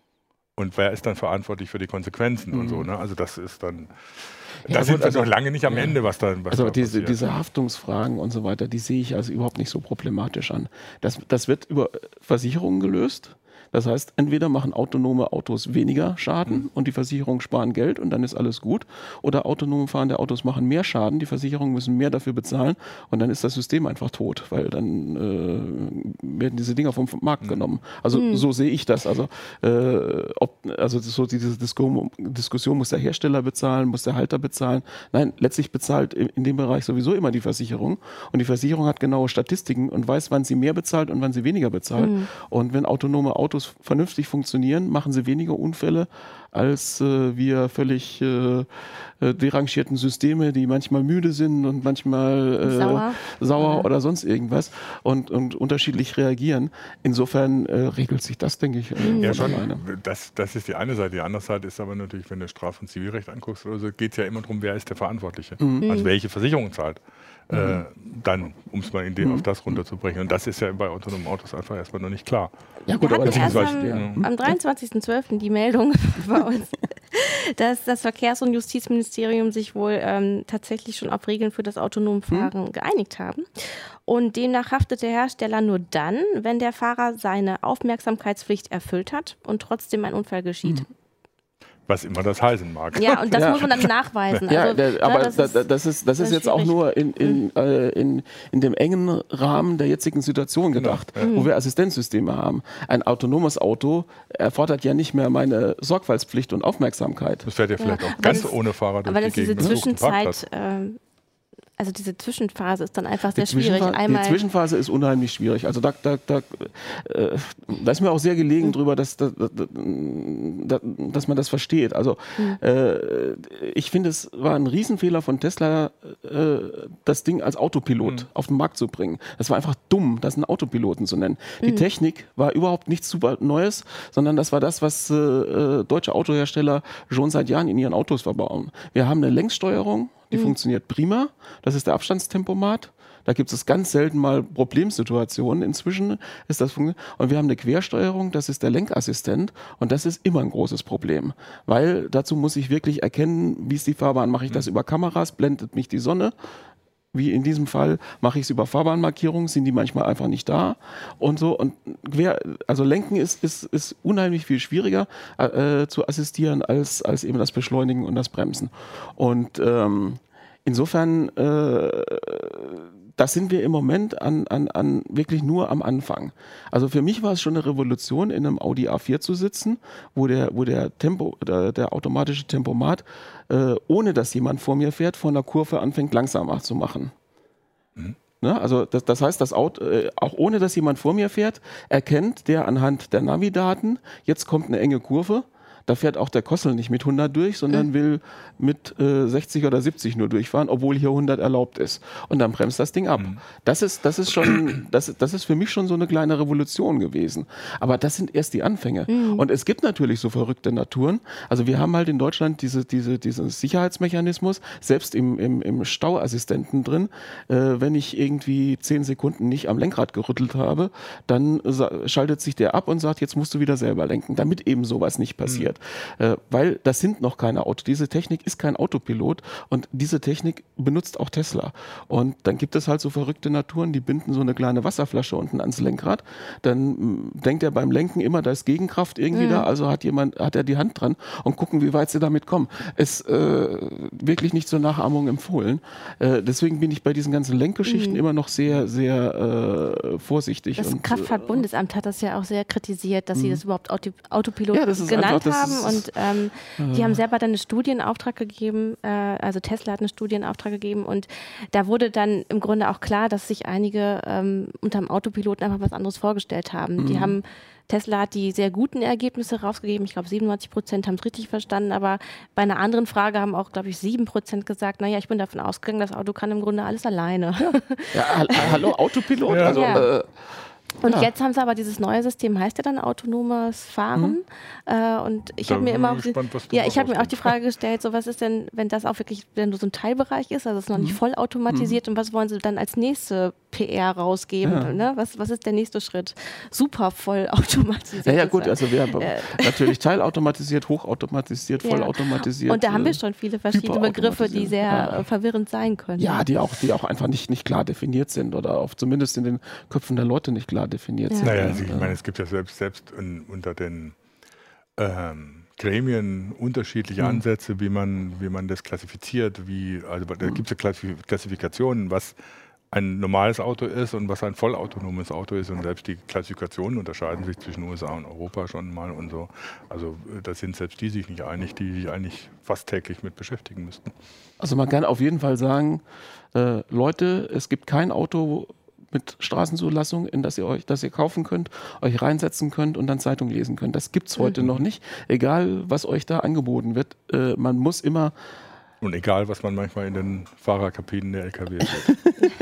Und wer ist dann verantwortlich für die Konsequenzen mhm. und so? Ne? Also das ist dann, ja, da sind wir also, noch lange nicht am ja. Ende, was da was Also da diese, diese Haftungsfragen und so weiter, die sehe ich also überhaupt nicht so problematisch an. Das, das wird über Versicherungen gelöst. Das heißt, entweder machen autonome Autos weniger Schaden mhm. und die Versicherungen sparen Geld und dann ist alles gut. Oder autonome fahrende Autos machen mehr Schaden, die Versicherungen müssen mehr dafür bezahlen und dann ist das System einfach tot, weil dann äh, werden diese Dinger vom Markt mhm. genommen. Also mhm. so sehe ich das. Also, äh, ob, also so diese Disku- Diskussion, muss der Hersteller bezahlen, muss der Halter bezahlen. Nein, letztlich bezahlt in, in dem Bereich sowieso immer die Versicherung und die Versicherung hat genaue Statistiken und weiß, wann sie mehr bezahlt und wann sie weniger bezahlt. Mhm. Und wenn autonome Autos vernünftig funktionieren, machen sie weniger Unfälle als äh, wir völlig äh, derangierten Systeme, die manchmal müde sind und manchmal äh, sauer, sauer ja. oder sonst irgendwas und, und unterschiedlich reagieren. Insofern äh, regelt sich das, denke ich. Äh, ja, schon. Das, das ist die eine Seite. Die andere Seite ist aber natürlich, wenn du Straf- und Zivilrecht anguckst, oder so, geht es ja immer darum, wer ist der Verantwortliche. Mhm. Also welche Versicherung zahlt. Mhm. Äh, dann, um es mal in den, mhm. auf das runterzubrechen. Und das ist ja bei autonomen Autos einfach erstmal noch nicht klar. Ja, gut, aber erst am, ja. am dreiundzwanzigsten zwölften die Meldung bei uns, dass das Verkehrs- und Justizministerium sich wohl ähm, tatsächlich schon auf Regeln für das autonome Fahren mhm. geeinigt haben. Und demnach haftet der Hersteller nur dann, wenn der Fahrer seine Aufmerksamkeitspflicht erfüllt hat und trotzdem ein Unfall geschieht. Mhm. Was immer das heißen mag. Ja, und das ja. muss man dann nachweisen. Ja, also, der, aber das, das, ist, das ist, das ist jetzt auch nur in, in, mhm. äh, in, in dem engen Rahmen der jetzigen Situation gedacht, genau. ja. wo wir Assistenzsysteme haben. Ein autonomes Auto erfordert ja nicht mehr meine Sorgfaltspflicht und Aufmerksamkeit. Das fährt ja vielleicht ja. auch ganz das, ohne Fahrer durch aber die Gegend. Aber das ist diese Zwischenzeit... also diese Zwischenphase ist dann einfach sehr die schwierig. Zwischenphase, Einmal die Zwischenphase ist unheimlich schwierig. Also da, da, da, äh, da ist mir auch sehr gelegen mhm. drüber, dass, dass, dass man das versteht. Also mhm. äh, ich finde, es war ein Riesenfehler von Tesla, äh, das Ding als Autopilot mhm. auf den Markt zu bringen. Das war einfach dumm, das einen Autopiloten zu nennen. Die mhm. Technik war überhaupt nichts super Neues, sondern das war das, was äh, deutsche Autohersteller schon seit Jahren in ihren Autos verbauen. Wir haben eine Längssteuerung, die mhm. funktioniert prima. Das ist der Abstandstempomat. Da gibt es ganz selten mal Problemsituationen. Inzwischen ist das funktioniert. Und wir haben eine Quersteuerung, das ist der Lenkassistent. Und das ist immer ein großes Problem. Weil dazu muss ich wirklich erkennen, wie ist die Fahrbahn. Mache ich das mhm. über Kameras, blendet mich die Sonne? Wie in diesem Fall mache ich es über Fahrbahnmarkierungen, sind die manchmal einfach nicht da und so. Und quer, also Lenken ist, ist, ist unheimlich viel schwieriger äh, zu assistieren als, als eben das Beschleunigen und das Bremsen. Und ähm, insofern, äh, das sind wir im Moment an, an, an wirklich nur am Anfang. Also für mich war es schon eine Revolution, in einem Audi A vier zu sitzen, wo der, wo der Tempo, der, der automatische Tempomat, äh, ohne dass jemand vor mir fährt, vor einer Kurve anfängt langsamer zu machen. Mhm. Ne? Also das, das heißt, das Auto, äh, auch ohne dass jemand vor mir fährt, erkennt der anhand der Navidaten, jetzt kommt eine enge Kurve. Da fährt auch der Kossel nicht mit hundert durch, sondern mhm. will mit äh, sechzig oder siebzig nur durchfahren, obwohl hier hundert erlaubt ist. Und dann bremst das Ding ab. Mhm. Das ist, das ist schon, das, das ist für mich schon so eine kleine Revolution gewesen. Aber das sind erst die Anfänge. Mhm. Und es gibt natürlich so verrückte Naturen. Also wir haben halt in Deutschland diese, diese, diesen Sicherheitsmechanismus, selbst im, im, im Stauassistenten drin. Äh, wenn ich irgendwie zehn Sekunden nicht am Lenkrad gerüttelt habe, dann schaltet sich der ab und sagt, jetzt musst du wieder selber lenken, damit eben sowas nicht passiert. Mhm. Äh, weil das sind noch keine Autos. Diese Technik ist kein Autopilot und diese Technik benutzt auch Tesla. Und dann gibt es halt so verrückte Naturen, die binden so eine kleine Wasserflasche unten ans Lenkrad. Dann mh, denkt er beim Lenken immer, da ist Gegenkraft irgendwie mhm. da, also hat jemand, hat er die Hand dran und gucken, wie weit sie damit kommen. Ist äh, wirklich nicht zur Nachahmung empfohlen. Äh, deswegen bin ich bei diesen ganzen Lenkgeschichten mhm. immer noch sehr, sehr äh, vorsichtig. Das und, Kraftfahrtbundesamt hat das ja auch sehr kritisiert, dass mhm. sie das überhaupt Auto Autopilot ja, das ist genannt einfach, das haben. ist, Und ähm, äh. die haben selber dann einen Studienauftrag gegeben, äh, also Tesla hat einen Studienauftrag gegeben und da wurde dann im Grunde auch klar, dass sich einige ähm, unter dem Autopiloten einfach was anderes vorgestellt haben. Mhm. Die haben Tesla hat die sehr guten Ergebnisse rausgegeben. Ich glaube, siebenundneunzig Prozent haben es richtig verstanden. Aber bei einer anderen Frage haben auch, glaube ich, sieben Prozent gesagt, naja, ich bin davon ausgegangen, das Auto kann im Grunde alles alleine. Ja, ja hallo, Autopilot? Ja. Also, ja. äh, Und ja. jetzt haben sie aber dieses neue System, heißt ja dann autonomes Fahren. Mhm. Äh, und ich habe mir immer auch, gespannt, die, ja, ich habe mir auch die Frage gestellt, so was ist denn, wenn das auch wirklich wenn nur so ein Teilbereich ist, also es ist noch mhm. nicht voll automatisiert mhm. und was wollen sie dann als nächste P R rausgeben? Ja. Ne? Was, was ist der nächste Schritt? Super voll automatisiert. Ja, ja gut, also wir haben äh. natürlich teilautomatisiert, hochautomatisiert, ja. vollautomatisiert. Und da haben wir schon viele verschiedene Begriffe, die sehr ja. verwirrend sein können. Ja, die auch, die auch einfach nicht, nicht klar definiert sind oder auf, zumindest in den Köpfen der Leute nicht klar definiert ja. sind. Naja, also ich meine, es gibt ja selbst, selbst in, unter den ähm, Gremien unterschiedliche mhm. Ansätze, wie man, wie man das klassifiziert. Wie, also da mhm. gibt es ja Klassifikationen, was ein normales Auto ist und was ein vollautonomes Auto ist. Und selbst die Klassifikationen unterscheiden sich zwischen U S A und Europa schon mal und so. Also da sind selbst die sich nicht einig, die sich eigentlich fast täglich mit beschäftigen müssten. Also man kann auf jeden Fall sagen, äh, Leute, es gibt kein Auto mit Straßenzulassung, in das ihr euch, das ihr kaufen könnt, euch reinsetzen könnt und dann Zeitung lesen könnt. Das gibt es heute mhm. noch nicht. Egal, was euch da angeboten wird, äh, man muss immer... Und egal, was man manchmal in den Fahrerkabinen der L K Ws sieht.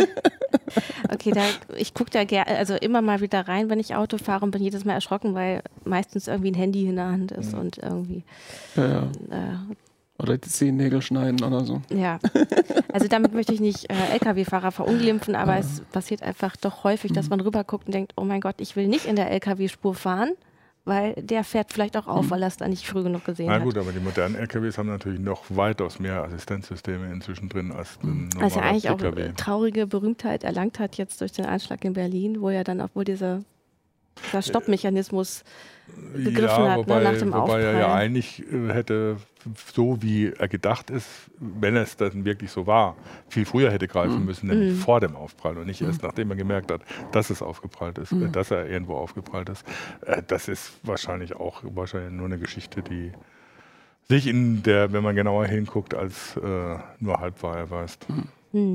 Okay, da, ich gucke da gerne, also immer mal wieder rein, wenn ich Auto fahre und bin jedes Mal erschrocken, weil meistens irgendwie ein Handy in der Hand ist mhm. und irgendwie... Ja, ja. Äh, Oder die Zehennägel schneiden oder so. Ja, also damit möchte ich nicht äh, L K W-Fahrer verunglimpfen, aber ja. es passiert einfach doch häufig, dass man rüberguckt und denkt, oh mein Gott, ich will nicht in der L K W-Spur fahren, weil der fährt vielleicht auch auf, mhm. weil er es da nicht früh genug gesehen hat. Na gut, hat. aber die modernen L K Ws haben natürlich noch weitaus mehr Assistenzsysteme inzwischen drin als ein normaler Also eigentlich L K W. auch traurige Berühmtheit erlangt hat jetzt durch den Anschlag in Berlin, wo ja dann auch wohl diese, dieser Stoppmechanismus gegriffen ja, hat, wobei, ne, nach dem wobei Aufprall. er ja eigentlich äh, hätte, so wie er gedacht ist, wenn es dann wirklich so war, viel früher hätte greifen müssen, nämlich Mhm. vor dem Aufprall und nicht erst nachdem er gemerkt hat, dass es aufgeprallt ist, Mhm. äh, dass er irgendwo aufgeprallt ist. Äh, das ist wahrscheinlich auch wahrscheinlich nur eine Geschichte, die sich in der, wenn man genauer hinguckt, als äh, nur halb wahr erweist. Mhm.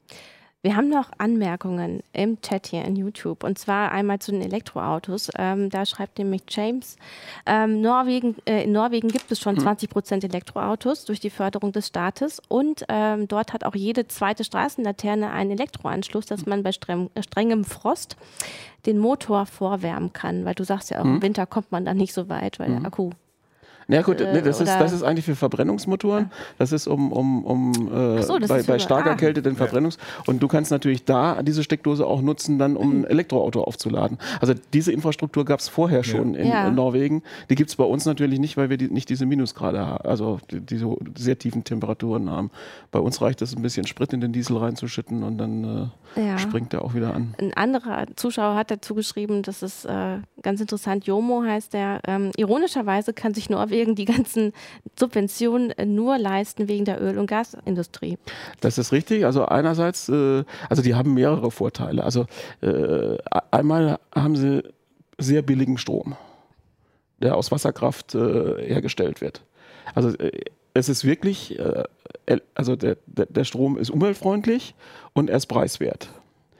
Wir haben noch Anmerkungen im Chat hier in YouTube, und zwar einmal zu den Elektroautos. Ähm, da schreibt nämlich James, ähm, Norwegen, äh, in Norwegen gibt es schon hm. zwanzig Prozent Elektroautos durch die Förderung des Staates, und ähm, dort hat auch jede zweite Straßenlaterne einen Elektroanschluss, dass man bei streng, äh, strengem Frost den Motor vorwärmen kann, weil du sagst ja auch, hm. im Winter kommt man dann nicht so weit, weil hm. der Akku... Ja gut, nee, das, ist, das ist eigentlich für Verbrennungsmotoren. Ja. Das ist um, um, um äh, so, bei, bei starker ah. Kälte den Verbrennungs... Und du kannst natürlich da diese Steckdose auch nutzen, dann um ein Elektroauto aufzuladen. Also diese Infrastruktur gab es vorher schon ja. in, ja. in Norwegen. Die gibt es bei uns natürlich nicht, weil wir die, nicht diese Minusgrade haben, also die, diese sehr tiefen Temperaturen haben. Bei uns reicht es, ein bisschen Sprit in den Diesel reinzuschütten, und dann äh, ja. springt der auch wieder an. Ein anderer Zuschauer hat dazu geschrieben, das ist äh, ganz interessant, Jomo heißt der, ähm, ironischerweise kann sich Norwegen die ganzen Subventionen nur leisten wegen der Öl- und Gasindustrie. Das ist richtig. Also einerseits, äh, also die haben mehrere Vorteile. Also äh, einmal haben sie sehr billigen Strom, der aus Wasserkraft äh, hergestellt wird. Also äh, es ist wirklich, äh, also der, der, der Strom ist umweltfreundlich und er ist preiswert.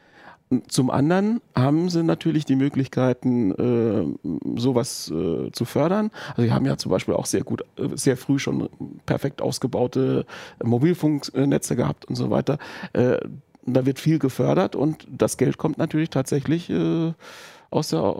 Zum anderen haben sie natürlich die Möglichkeiten, äh, sowas äh, zu fördern. Also sie haben ja zum Beispiel auch sehr gut, äh, sehr früh schon perfekt ausgebaute Mobilfunknetze gehabt und so weiter. Äh, da wird viel gefördert, und das Geld kommt natürlich tatsächlich äh, aus der,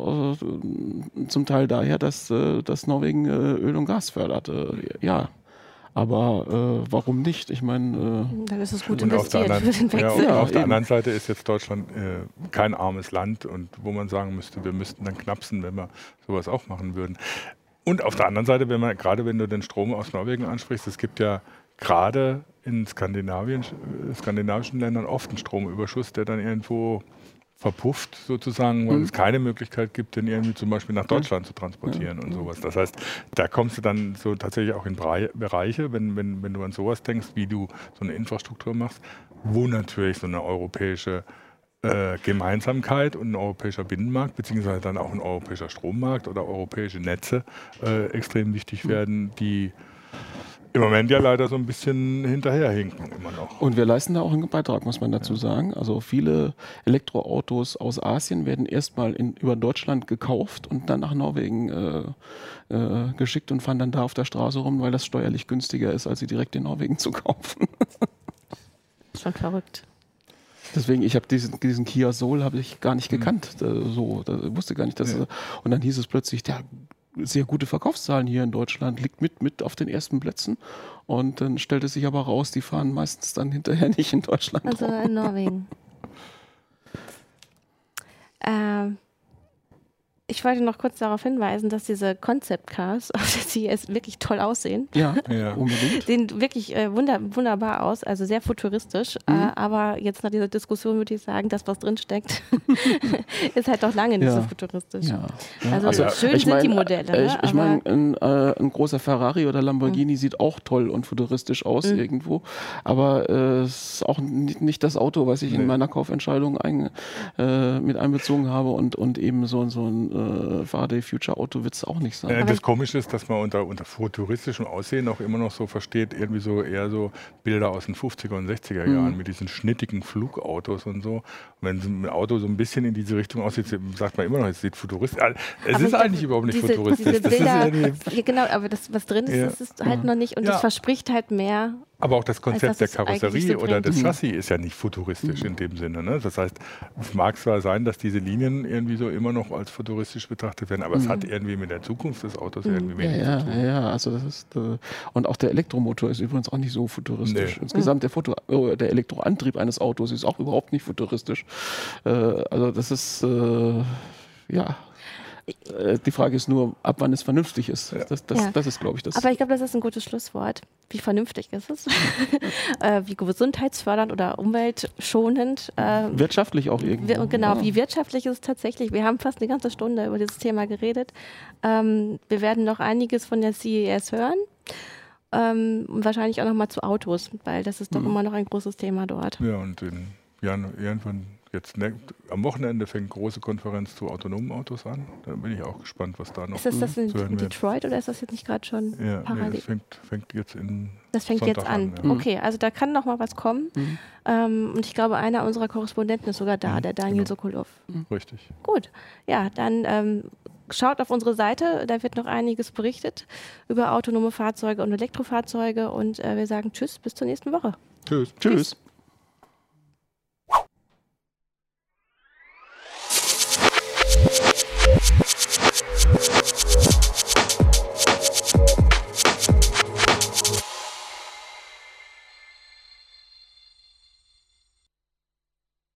äh, zum Teil daher, dass, äh, dass Norwegen äh, Öl und Gas fördert. Äh, ja. Aber äh, warum nicht? Ich meine, äh, dann ist es gut investiert anderen, für den Wechsel. Ja, ja, auf der anderen Seite ist jetzt Deutschland äh, kein armes Land, und wo man sagen müsste, wir müssten dann knapsen, wenn wir sowas auch machen würden. Und auf der anderen Seite, wenn man, gerade wenn du den Strom aus Norwegen ansprichst, es gibt ja gerade in Skandinavien, äh, skandinavischen Ländern oft einen Stromüberschuss, der dann irgendwo verpufft sozusagen, weil mhm. es keine Möglichkeit gibt, den irgendwie zum Beispiel nach Deutschland zu transportieren ja. und sowas. Das heißt, da kommst du dann so tatsächlich auch in Bereiche, wenn, wenn, wenn du an sowas denkst, wie du so eine Infrastruktur machst, wo natürlich so eine europäische äh, Gemeinsamkeit und ein europäischer Binnenmarkt, beziehungsweise dann auch ein europäischer Strommarkt oder europäische Netze äh, extrem wichtig mhm. werden, die im Moment ja leider so ein bisschen hinterherhinken immer noch. Und wir leisten da auch einen Beitrag, muss man dazu ja. sagen. Also viele Elektroautos aus Asien werden erstmal in, über Deutschland gekauft und dann nach Norwegen äh, äh, geschickt und fahren dann da auf der Straße rum, weil das steuerlich günstiger ist, als sie direkt in Norwegen zu kaufen. Schon verrückt. Deswegen, ich habe diesen, diesen Kia Soul habe ich gar nicht gekannt. Mhm. So, da wusste gar nicht, dass ja. Und dann hieß es plötzlich, der sehr gute Verkaufszahlen hier in Deutschland, liegt mit, mit auf den ersten Plätzen. Und dann stellt es sich aber raus, die fahren meistens dann hinterher nicht in Deutschland Also rum. in Norwegen. ähm, ich wollte noch kurz darauf hinweisen, dass diese Concept Cars auf der C E S wirklich toll aussehen. Ja, ja. unbedingt. Sehen wirklich äh, wunder, wunderbar aus, also sehr futuristisch. Mhm. Äh, aber jetzt nach dieser Diskussion würde ich sagen, das, was drinsteckt, ist halt doch lange nicht ja. so futuristisch. Ja. Ja. Also, also schön ich sind mein, die Modelle. Ne? Ich, ich meine, ein, äh, ein großer Ferrari oder Lamborghini mhm. sieht auch toll und futuristisch aus mhm. irgendwo. Aber es äh, ist auch nicht, nicht das Auto, was ich nee. in meiner Kaufentscheidung ein, äh, mit einbezogen habe. Und, und eben so, so ein Faraday Future Auto wird es auch nicht sein. Äh, das Komische ist, dass man unter, unter futuristischem Aussehen auch immer noch so versteht, irgendwie so eher so Bilder aus den fünfziger und sechziger Jahren mhm. mit diesen schnittigen Flugautos und so. Und wenn ein Auto so ein bisschen in diese Richtung aussieht, sagt man immer noch, es sieht futuristisch aus. Es aber ist eigentlich überhaupt nicht diese, futuristisch. Diese Bilder, das ja, genau, aber das, was drin ist, ja. das ist halt ja. noch nicht, und ja. das verspricht halt mehr. Aber auch das Konzept der Karosserie so oder des Chassis ist ja nicht futuristisch mhm. in dem Sinne. Ne? Das heißt, es mag zwar sein, dass diese Linien irgendwie so immer noch als futuristisch betrachtet werden, aber mhm. es hat irgendwie mit der Zukunft des Autos mhm. irgendwie wenig ja, zu tun. Ja, ja, also das ist, äh, und auch der Elektromotor ist übrigens auch nicht so futuristisch. Nee. Insgesamt der, Foto, äh, der Elektroantrieb eines Autos ist auch überhaupt nicht futuristisch. Äh, also das ist, äh, ja... Die Frage ist nur, ab wann es vernünftig ist. Ja. Das, das, ja. das ist, glaube ich, das. Aber ich glaube, das ist ein gutes Schlusswort. Wie vernünftig ist es? äh, wie gesundheitsfördernd oder umweltschonend? Äh, wirtschaftlich auch irgendwie. Genau, ja. wie wirtschaftlich ist es tatsächlich? Wir haben fast eine ganze Stunde über dieses Thema geredet. Ähm, wir werden noch einiges von der C E S hören. Ähm, und wahrscheinlich auch noch mal zu Autos, weil das ist doch mhm. immer noch ein großes Thema dort. Ja, und in Jan, irgendwann jetzt ne, am Wochenende fängt große Konferenz zu autonomen Autos an. Da bin ich auch gespannt, was da noch ist das, das in, zu hören in wird. Detroit oder ist das jetzt nicht gerade schon Ja, parallel? nee, das fängt, fängt jetzt in Das fängt Sonntag jetzt an. ja. Okay, also da kann noch mal was kommen. Mhm. Ähm, und ich glaube, einer unserer Korrespondenten ist sogar da, Mhm, der Daniel genau. Sokolov. Richtig. Gut, ja, dann ähm, schaut auf unsere Seite, da wird noch einiges berichtet über autonome Fahrzeuge und Elektrofahrzeuge und äh, wir sagen Tschüss, bis zur nächsten Woche. Tschüss. Tschüss.